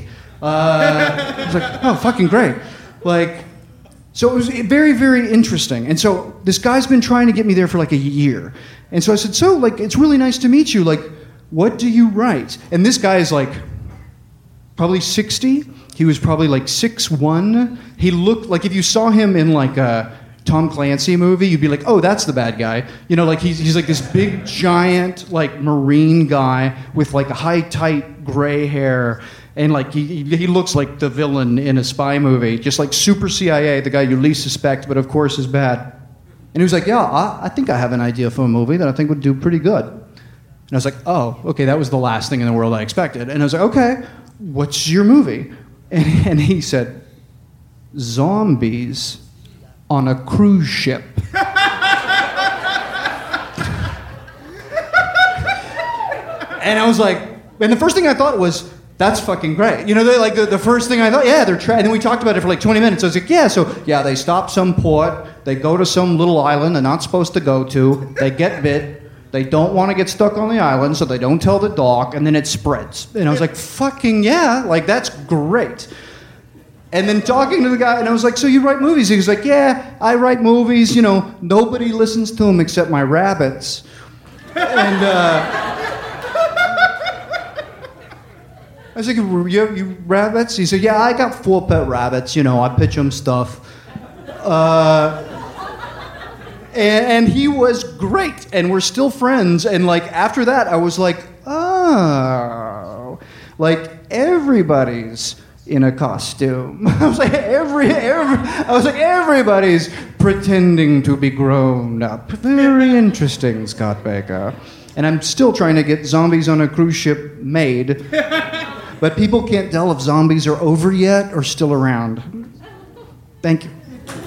I was like, oh, fucking great. So it was very, very interesting. And so this guy's been trying to get me there for a year. And so I said, so, it's really nice to meet you. What do you write? And this guy is probably 60. He was probably 6'1". He looked if you saw him in a Tom Clancy movie, you'd be like, oh, that's the bad guy. You know, like he's like this big, giant, like Marine guy with like a high, tight gray hair. And like he looks like the villain in a spy movie, just like super CIA, the guy you least suspect, but of course is bad. And he was like, yeah, I think I have an idea for a movie that I think would do pretty good. And I was like, oh, okay, that was the last thing in the world I expected. And I was like, okay, what's your movie? And he said, zombies on a cruise ship. And I was like, and the first thing I thought was, that's fucking great. You know, like the first thing I thought, yeah, and then we talked about it for like 20 minutes. I was like, yeah, they stop some port, they go to some little island they're not supposed to go to, they get bit, they don't want to get stuck on the island, so they don't tell the doc, and then it spreads. And I was like, fucking yeah, like that's great. And then talking to the guy, and I was like, so you write movies? He was like, yeah, I write movies, you know, nobody listens to them except my rabbits. And, I was like, you rabbits? He said, yeah, I got 4 pet rabbits. You know, I pitch them stuff. And he was great, and we're still friends. And like after that, I was like, oh, like everybody's in a costume. I was like, everybody's pretending to be grown up. Very interesting, Scott Baker. And I'm still trying to get Zombies on a Cruise Ship made. But people can't tell if zombies are over yet or still around. Thank you.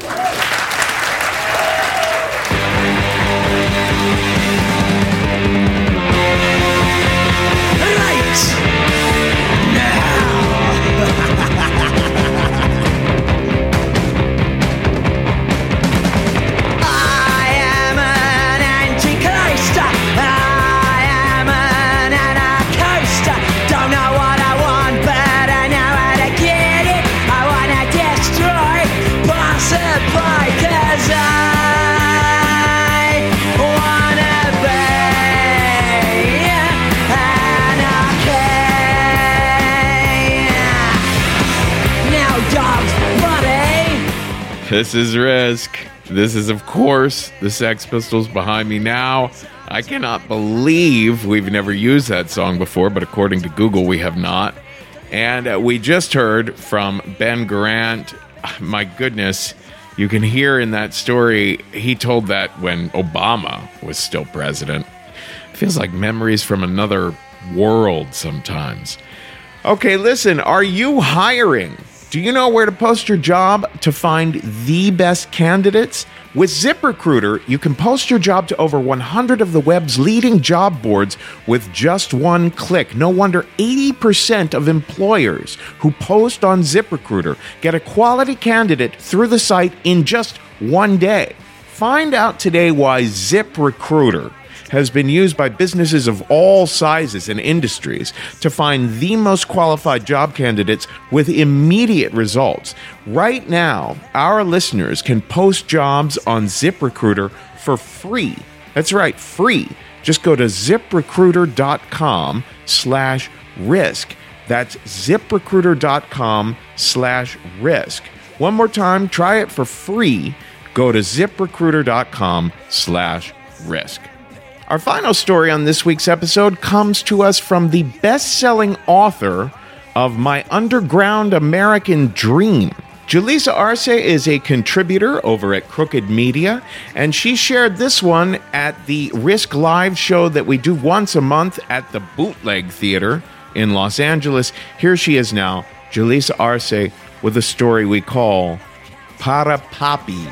This is Risk. This is, of course, the Sex Pistols behind me now. I cannot believe we've never used that song before, but according to Google, we have not. And we just heard from Ben Garant. My goodness, you can hear in that story, he told that when Obama was still president. Feels like memories from another world sometimes. Okay, listen, are you hiring? Do you know where to post your job to find the best candidates? With ZipRecruiter, you can post your job to over 100 of the web's leading job boards with just one click. No wonder 80% of employers who post on ZipRecruiter get a quality candidate through the site in just one day. Find out today why ZipRecruiter has been used by businesses of all sizes and industries to find the most qualified job candidates with immediate results. Right now, our listeners can post jobs on ZipRecruiter for free. That's right, free. Just go to ZipRecruiter.com/risk. That's ZipRecruiter.com/risk. One more time, try it for free. Go to ZipRecruiter.com/risk. Our final story on this week's episode comes to us from the best-selling author of My Underground American Dream. Julissa Arce is a contributor over at Crooked Media, and she shared this one at the Risk Live show that we do once a month at the Bootleg Theater in Los Angeles. Here she is now, Julissa Arce, with a story we call Para Papi.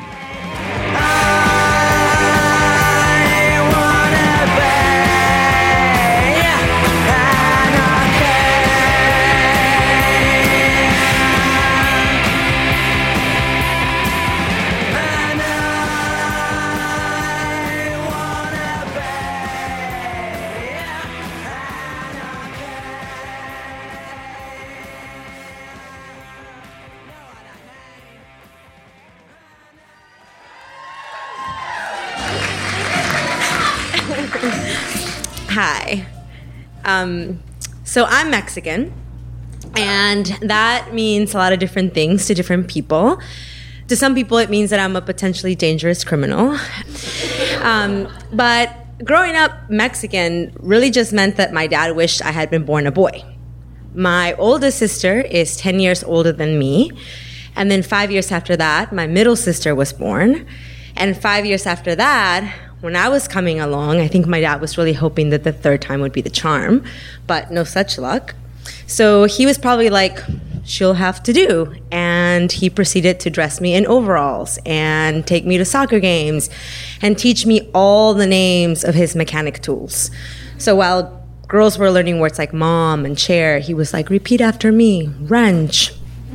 Hi. So I'm Mexican, and that means a lot of different things to different people. To some people, it means that I'm a potentially dangerous criminal. But growing up Mexican really just meant that my dad wished I had been born a boy. My oldest sister is 10 years older than me. And then 5 years after that, my middle sister was born. And 5 years after that, when I was coming along, I think my dad was really hoping that the third time would be the charm, but no such luck. So he was probably like, she'll have to do. And he proceeded to dress me in overalls and take me to soccer games and teach me all the names of his mechanic tools. So while girls were learning words like mom and chair, he was like, repeat after me, wrench.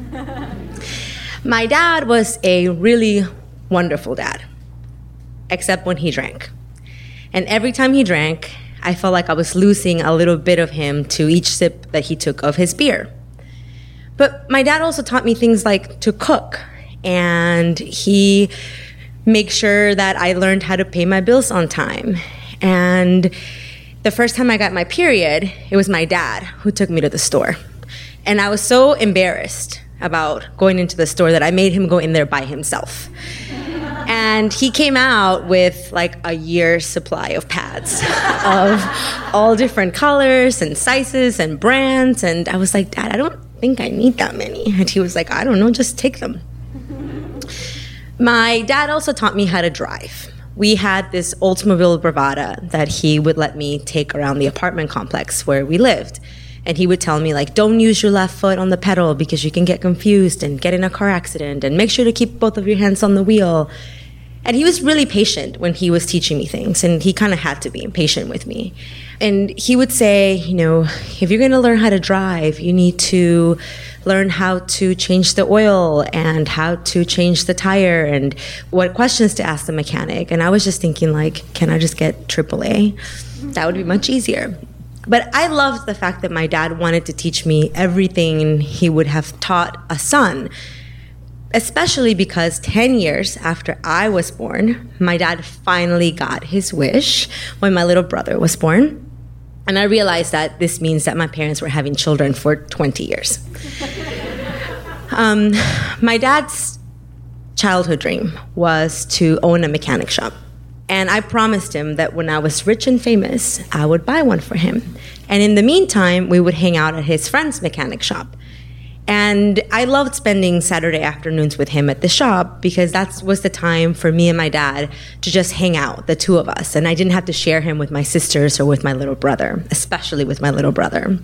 My dad was a really wonderful dad, except when he drank. And every time he drank, I felt like I was losing a little bit of him to each sip that he took of his beer. But my dad also taught me things like to cook, and he made sure that I learned how to pay my bills on time. And the first time I got my period, it was my dad who took me to the store. And I was so embarrassed about going into the store that I made him go in there by himself. And he came out with like a year's supply of pads of all different colors and sizes and brands. And I was like, Dad, I don't think I need that many. And he was like, I don't know, just take them. My dad also taught me how to drive. We had this Oldsmobile Bravada that he would let me take around the apartment complex where we lived. And he would tell me, like, don't use your left foot on the pedal because you can get confused and get in a car accident, and make sure to keep both of your hands on the wheel. And he was really patient when he was teaching me things, and he kind of had to be patient with me. And he would say, you know, if you're going to learn how to drive, you need to learn how to change the oil and how to change the tire and what questions to ask the mechanic. And I was just thinking, like, can I just get AAA? That would be much easier. But I loved the fact that my dad wanted to teach me everything he would have taught a son, especially because 10 years after I was born, my dad finally got his wish when my little brother was born. And I realized that this means that my parents were having children for 20 years. My dad's childhood dream was to own a mechanic shop. And I promised him that when I was rich and famous, I would buy one for him. And in the meantime, we would hang out at his friend's mechanic shop. And I loved spending Saturday afternoons with him at the shop because that was the time for me and my dad to just hang out, the two of us. And I didn't have to share him with my sisters or with my little brother, especially with my little brother.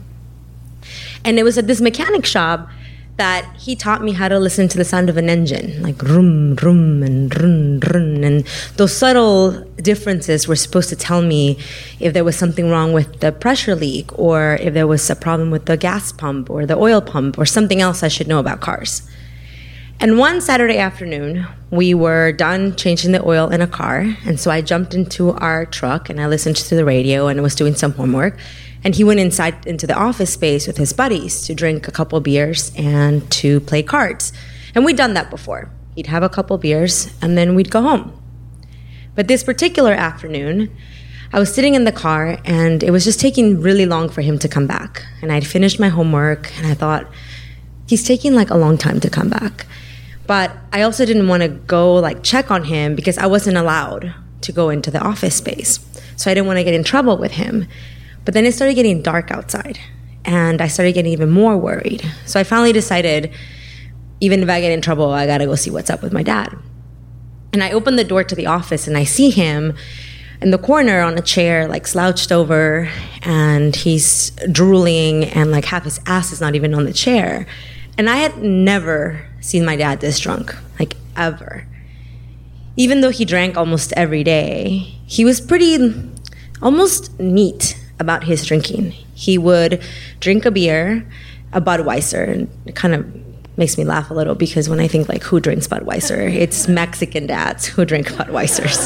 And it was at this mechanic shop that he taught me how to listen to the sound of an engine, like rum, rum, and run, run. And those subtle differences were supposed to tell me if there was something wrong with the pressure leak, or if there was a problem with the gas pump or the oil pump, or something else I should know about cars. And one Saturday afternoon, we were done changing the oil in a car, and so I jumped into our truck and I listened to the radio and was doing some homework. And he went inside into the office space with his buddies to drink a couple beers and to play cards. And we'd done that before. He'd have a couple beers and then we'd go home. But this particular afternoon, I was sitting in the car and it was just taking really long for him to come back. And I'd finished my homework and I thought, he's taking like a long time to come back. But I also didn't want to go like check on him because I wasn't allowed to go into the office space. So I didn't want to get in trouble with him. But then it started getting dark outside, and I started getting even more worried. So I finally decided, even if I get in trouble, I gotta go see what's up with my dad. And I opened the door to the office, and I see him in the corner on a chair, like slouched over, and he's drooling, and like half his ass is not even on the chair. And I had never seen my dad this drunk, like ever. Even though he drank almost every day, he was pretty, almost neat about his drinking. He would drink a beer, a Budweiser, and it kind of makes me laugh a little because when I think like who drinks Budweiser, it's Mexican dads who drink Budweisers.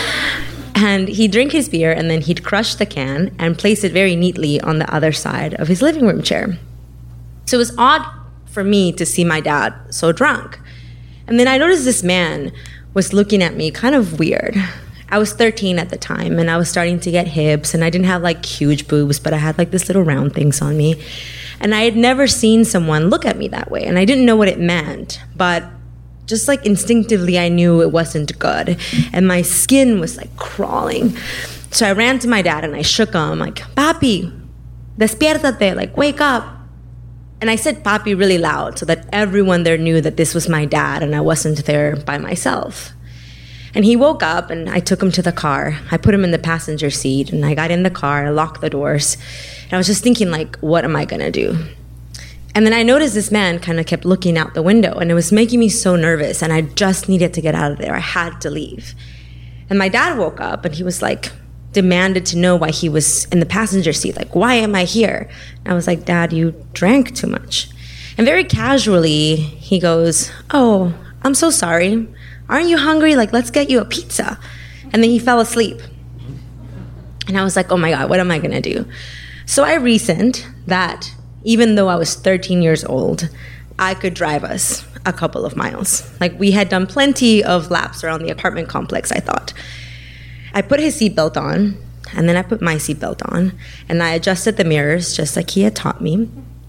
And he'd drink his beer and then he'd crush the can and place it very neatly on the other side of his living room chair. So it was odd for me to see my dad so drunk. And then I noticed this man was looking at me kind of weird. I was 13 at the time, and I was starting to get hips, and I didn't have, like, huge boobs, but I had, like, this little round things on me. And I had never seen someone look at me that way, and I didn't know what it meant. But just like instinctively, I knew it wasn't good. And my skin was like crawling. So I ran to my dad and I shook him like, Papi, despiértate, like wake up. And I said papi really loud so that everyone there knew that this was my dad and I wasn't there by myself. And he woke up and I took him to the car. I put him in the passenger seat and I got in the car, I locked the doors. And I was just thinking like, what am I gonna do? And then I noticed this man kind of kept looking out the window and it was making me so nervous and I just needed to get out of there. I had to leave. And my dad woke up and he was like, demanded to know why he was in the passenger seat. Like, why am I here? And I was like, Dad, you drank too much. And very casually, he goes, oh, I'm so sorry. Aren't you hungry? Like, let's get you a pizza. And then he fell asleep. And I was like, oh my God, what am I gonna do? So I reasoned that even though I was 13 years old, I could drive us a couple of miles. Like, we had done plenty of laps around the apartment complex, I thought. I put his seatbelt on, and then I put my seatbelt on, and I adjusted the mirrors just like he had taught me.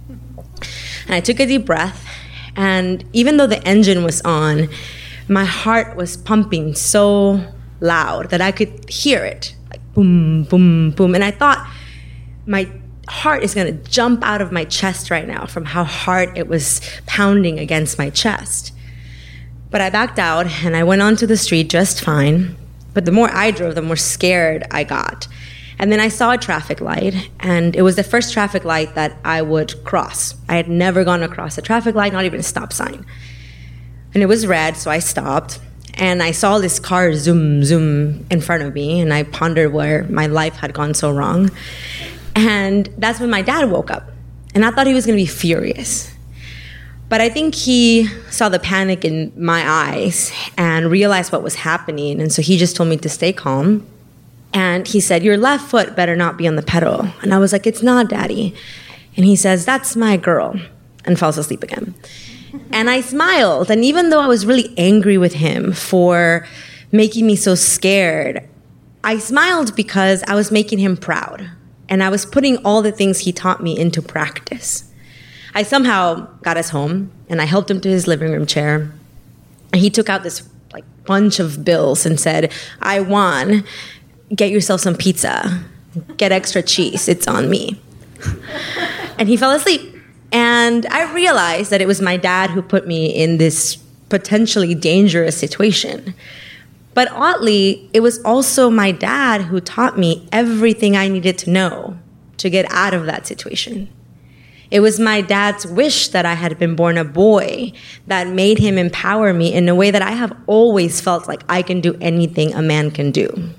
And I took a deep breath, and even though the engine was on, my heart was pumping so loud that I could hear it, like boom, boom, boom. And I thought, my heart is gonna jump out of my chest right now from how hard it was pounding against my chest. But I backed out, and I went onto the street just fine. But the more I drove, the more scared I got. And then I saw a traffic light, and it was the first traffic light that I would cross. I had never gone across a traffic light, not even a stop sign. And it was red, so I stopped, and I saw this car zoom, zoom in front of me, and I pondered where my life had gone so wrong. And that's when my dad woke up, and I thought he was gonna be furious. But I think he saw the panic in my eyes and realized what was happening. And so he just told me to stay calm. And he said, your left foot better not be on the pedal. And I was like, it's not, Daddy. And he says, that's my girl. And falls asleep again. And I smiled. And even though I was really angry with him for making me so scared, I smiled because I was making him proud. And I was putting all the things he taught me into practice. I somehow got us home, and I helped him to his living room chair. And he took out this like bunch of bills and said, I won. Get yourself some pizza. Get extra cheese. It's on me. And he fell asleep. And I realized that it was my dad who put me in this potentially dangerous situation. But oddly, it was also my dad who taught me everything I needed to know to get out of that situation. It was my dad's wish that I had been born a boy that made him empower me in a way that I have always felt like I can do anything a man can do.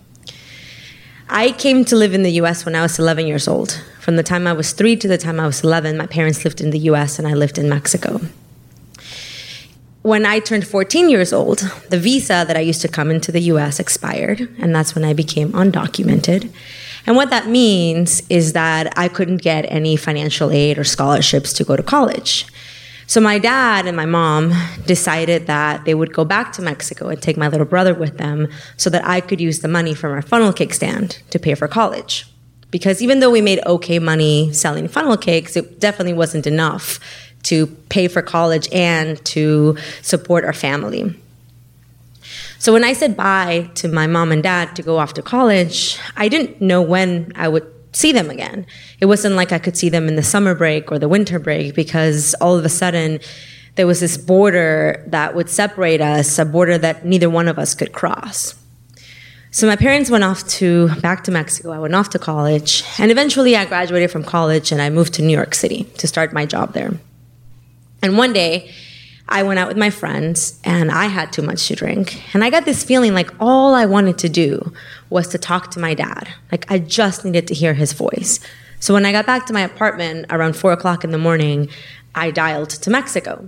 I came to live in the US when I was 11 years old. From the time I was 3 to the time I was 11, my parents lived in the US and I lived in Mexico. When I turned 14 years old, the visa that I used to come into the US expired, and that's when I became undocumented. And what that means is that I couldn't get any financial aid or scholarships to go to college. So my dad and my mom decided that they would go back to Mexico and take my little brother with them so that I could use the money from our funnel cake stand to pay for college. Because even though we made okay money selling funnel cakes, it definitely wasn't enough to pay for college and to support our family. So when I said bye to my mom and dad to go off to college, I didn't know when I would see them again. It wasn't like I could see them in the summer break or the winter break, because all of a sudden there was this border that would separate us, a border that neither one of us could cross. So my parents went off back to Mexico. I went off to college, and eventually I graduated from college and I moved to New York City to start my job there. And one day, I went out with my friends, and I had too much to drink. And I got this feeling like all I wanted to do was to talk to my dad. Like, I just needed to hear his voice. So when I got back to my apartment around 4 o'clock in the morning, I dialed to Mexico.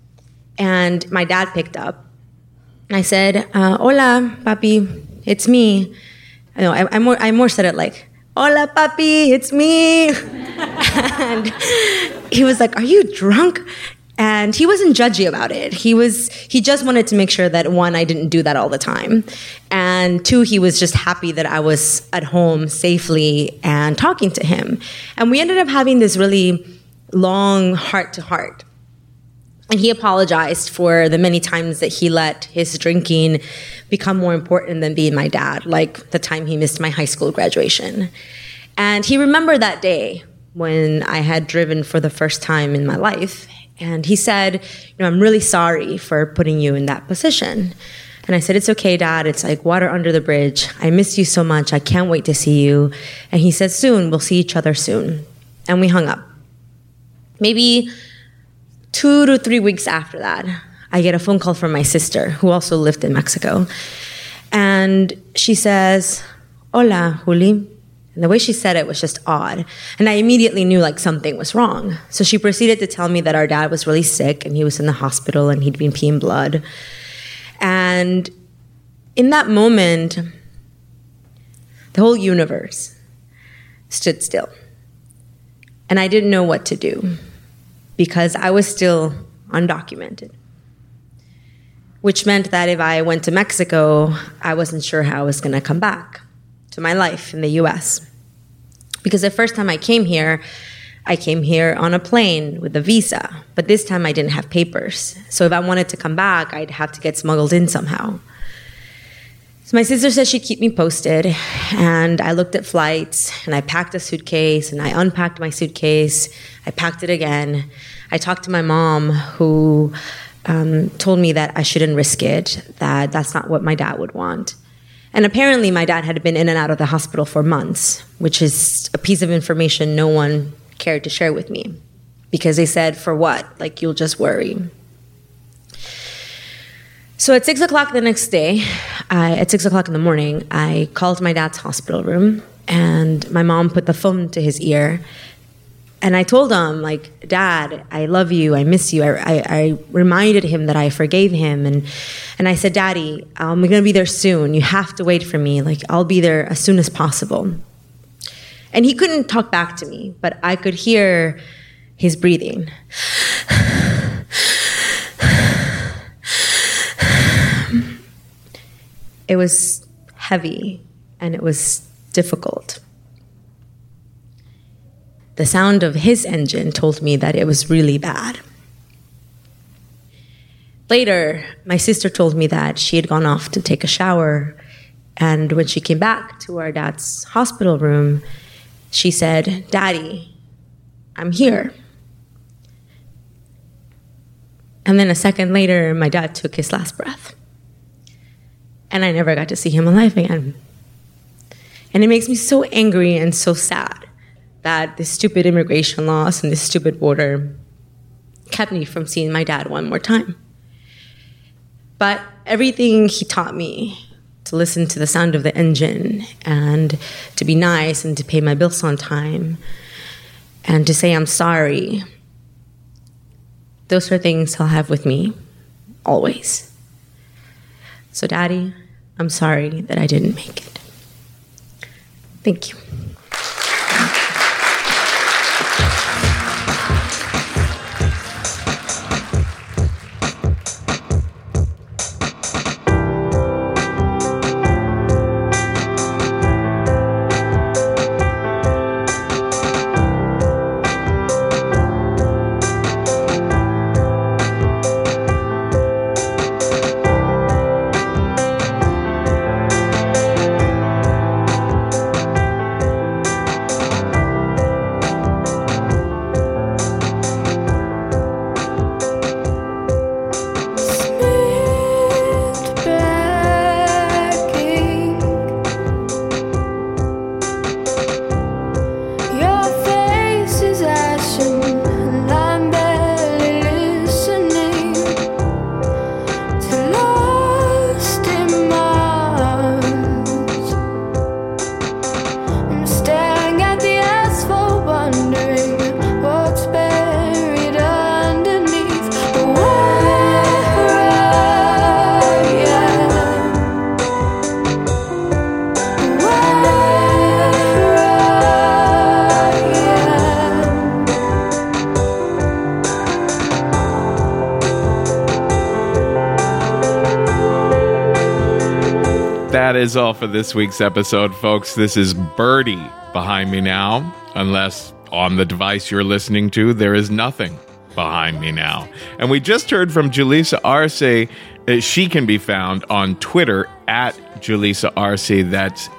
And my dad picked up. I said, hola, papi, it's me. No, I more said it like, hola, papi, it's me. And he was like, are you drunk? And he wasn't judgy about it. He just wanted to make sure that, one, I didn't do that all the time. And two, he was just happy that I was at home safely and talking to him. And we ended up having this really long heart-to-heart. And he apologized for the many times that he let his drinking become more important than being my dad, like the time he missed my high school graduation. And he remembered that day when I had driven for the first time in my life. And he said, I'm really sorry for putting you in that position. And I said, it's okay, Dad. It's like water under the bridge. I miss you so much. I can't wait to see you. And he said, soon. We'll see each other soon. And we hung up. Maybe 2 to 3 weeks after that, I get a phone call from my sister, who also lived in Mexico. And she says, hola, Juli. And the way she said it was just odd. And I immediately knew like something was wrong. So she proceeded to tell me that our dad was really sick and he was in the hospital and he'd been peeing blood. And in that moment, the whole universe stood still. And I didn't know what to do because I was still undocumented, which meant that if I went to Mexico, I wasn't sure how I was going to come back to my life in the US. Because the first time I came here on a plane with a visa, but this time I didn't have papers. So if I wanted to come back, I'd have to get smuggled in somehow. So my sister said she'd keep me posted, and I looked at flights, and I packed a suitcase, and I unpacked my suitcase. I packed it again. I talked to my mom, who told me that I shouldn't risk it, that that's not what my dad would want. And apparently my dad had been in and out of the hospital for months, which is a piece of information no one cared to share with me. Because they said, for what? Like, you'll just worry. So at 6 o'clock the next day, at 6 o'clock in the morning, I called my dad's hospital room, and my mom put the phone to his ear. And I told him, like, Dad, I love you, I miss you. I reminded him that I forgave him. And I said, Daddy, I'm going to be there soon. You have to wait for me. Like, I'll be there as soon as possible. And he couldn't talk back to me, but I could hear his breathing. It was heavy, and it was difficult. The sound of his engine told me that it was really bad. Later, my sister told me that she had gone off to take a shower, and when she came back to our dad's hospital room, she said, Daddy, I'm here. And then a second later, my dad took his last breath. And I never got to see him alive again. And it makes me so angry and so sad that this stupid immigration laws and this stupid border kept me from seeing my dad one more time. But everything he taught me, to listen to the sound of the engine and to be nice and to pay my bills on time and to say I'm sorry, those are things I'll have with me always. So, Daddy, I'm sorry that I didn't make it. Thank you. That is all for this week's episode, folks. This is Birdie behind me now, unless on the device you're listening to, there is nothing. behind me now. And we just heard from Julissa Arce. She can be found on Twitter at Julissa Arce. That's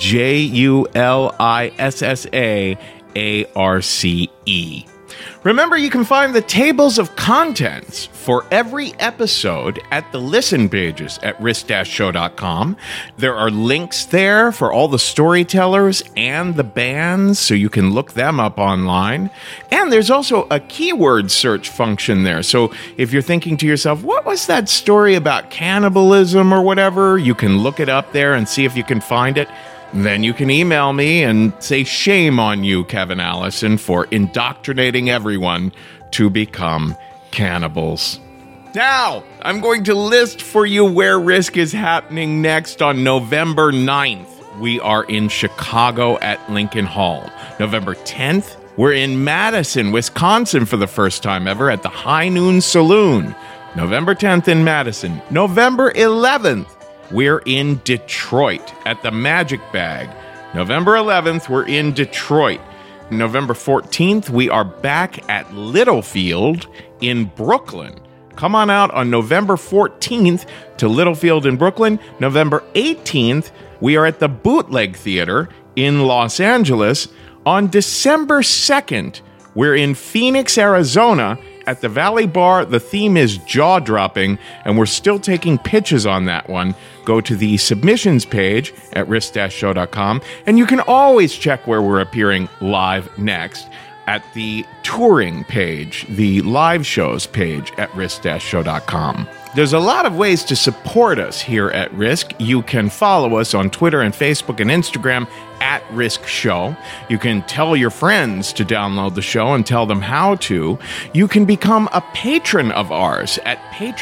JULISSAARCE. Remember, you can find the tables of contents for every episode at the listen pages at risk-show.com. There are links there for all the storytellers and the bands, so you can look them up online. And there's also a keyword search function there. So if you're thinking to yourself, what was that story about cannibalism or whatever, you can look it up there and see if you can find it. Then you can email me and say, shame on you, Kevin Allison, for indoctrinating everyone to become cannibals. Now, I'm going to list for you where Risk is happening next on November 9th. We are in Chicago at Lincoln Hall. November 10th, we're in Madison, Wisconsin for the first time ever at the High Noon Saloon. November 10th in Madison. November 11th, we're in Detroit at the Magic Bag. November 11th, we're in Detroit. November 14th, we are back at Littlefield in Brooklyn. Come on out on November 14th to Littlefield in Brooklyn. November 18th, we are at the Bootleg Theater in Los Angeles. On December 2nd, we're in Phoenix, Arizona at the Valley Bar. The theme is jaw-dropping, and we're still taking pitches on that one. Go to the submissions page at risk-show.com, and you can always check where we're appearing live next at the touring page, the live shows page at risk-show.com. There's a lot of ways to support us here at Risk. You can follow us on Twitter and Facebook and Instagram at Risk Show. You can tell your friends to download the show and tell them how to. You can become a patron of ours at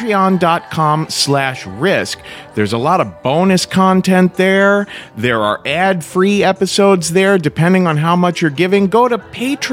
patreon.com/risk. There's a lot of bonus content there. There are ad-free episodes there, depending on how much you're giving. Go to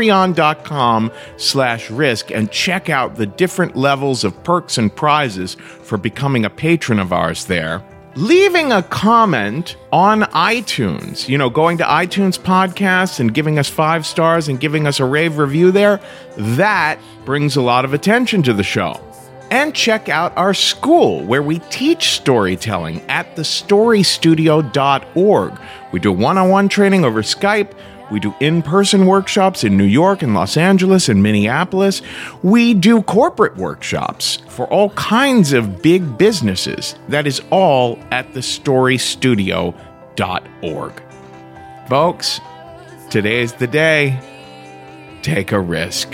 patreon.com/risk and check out the different levels of perks and prizes for becoming a patron of ours there. Leaving a comment on iTunes, going to iTunes podcasts and giving us 5 stars and giving us a rave review there, that brings a lot of attention to the show. And check out our school where we teach storytelling at thestorystudio.org. We do one-on-one training over Skype. We do in-person workshops in New York and Los Angeles and Minneapolis. We do corporate workshops for all kinds of big businesses. That is all at thestorystudio.org. Folks, today's the day. Take a risk.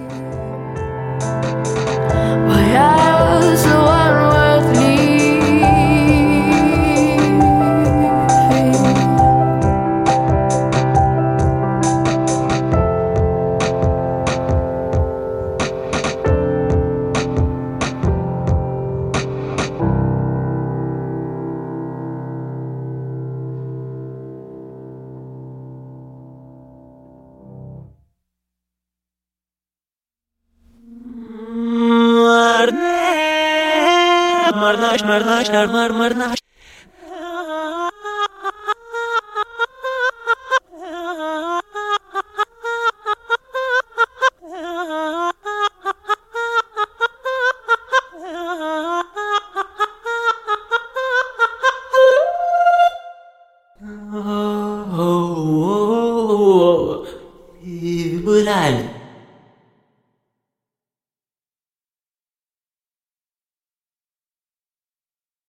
Marnash. Bulan.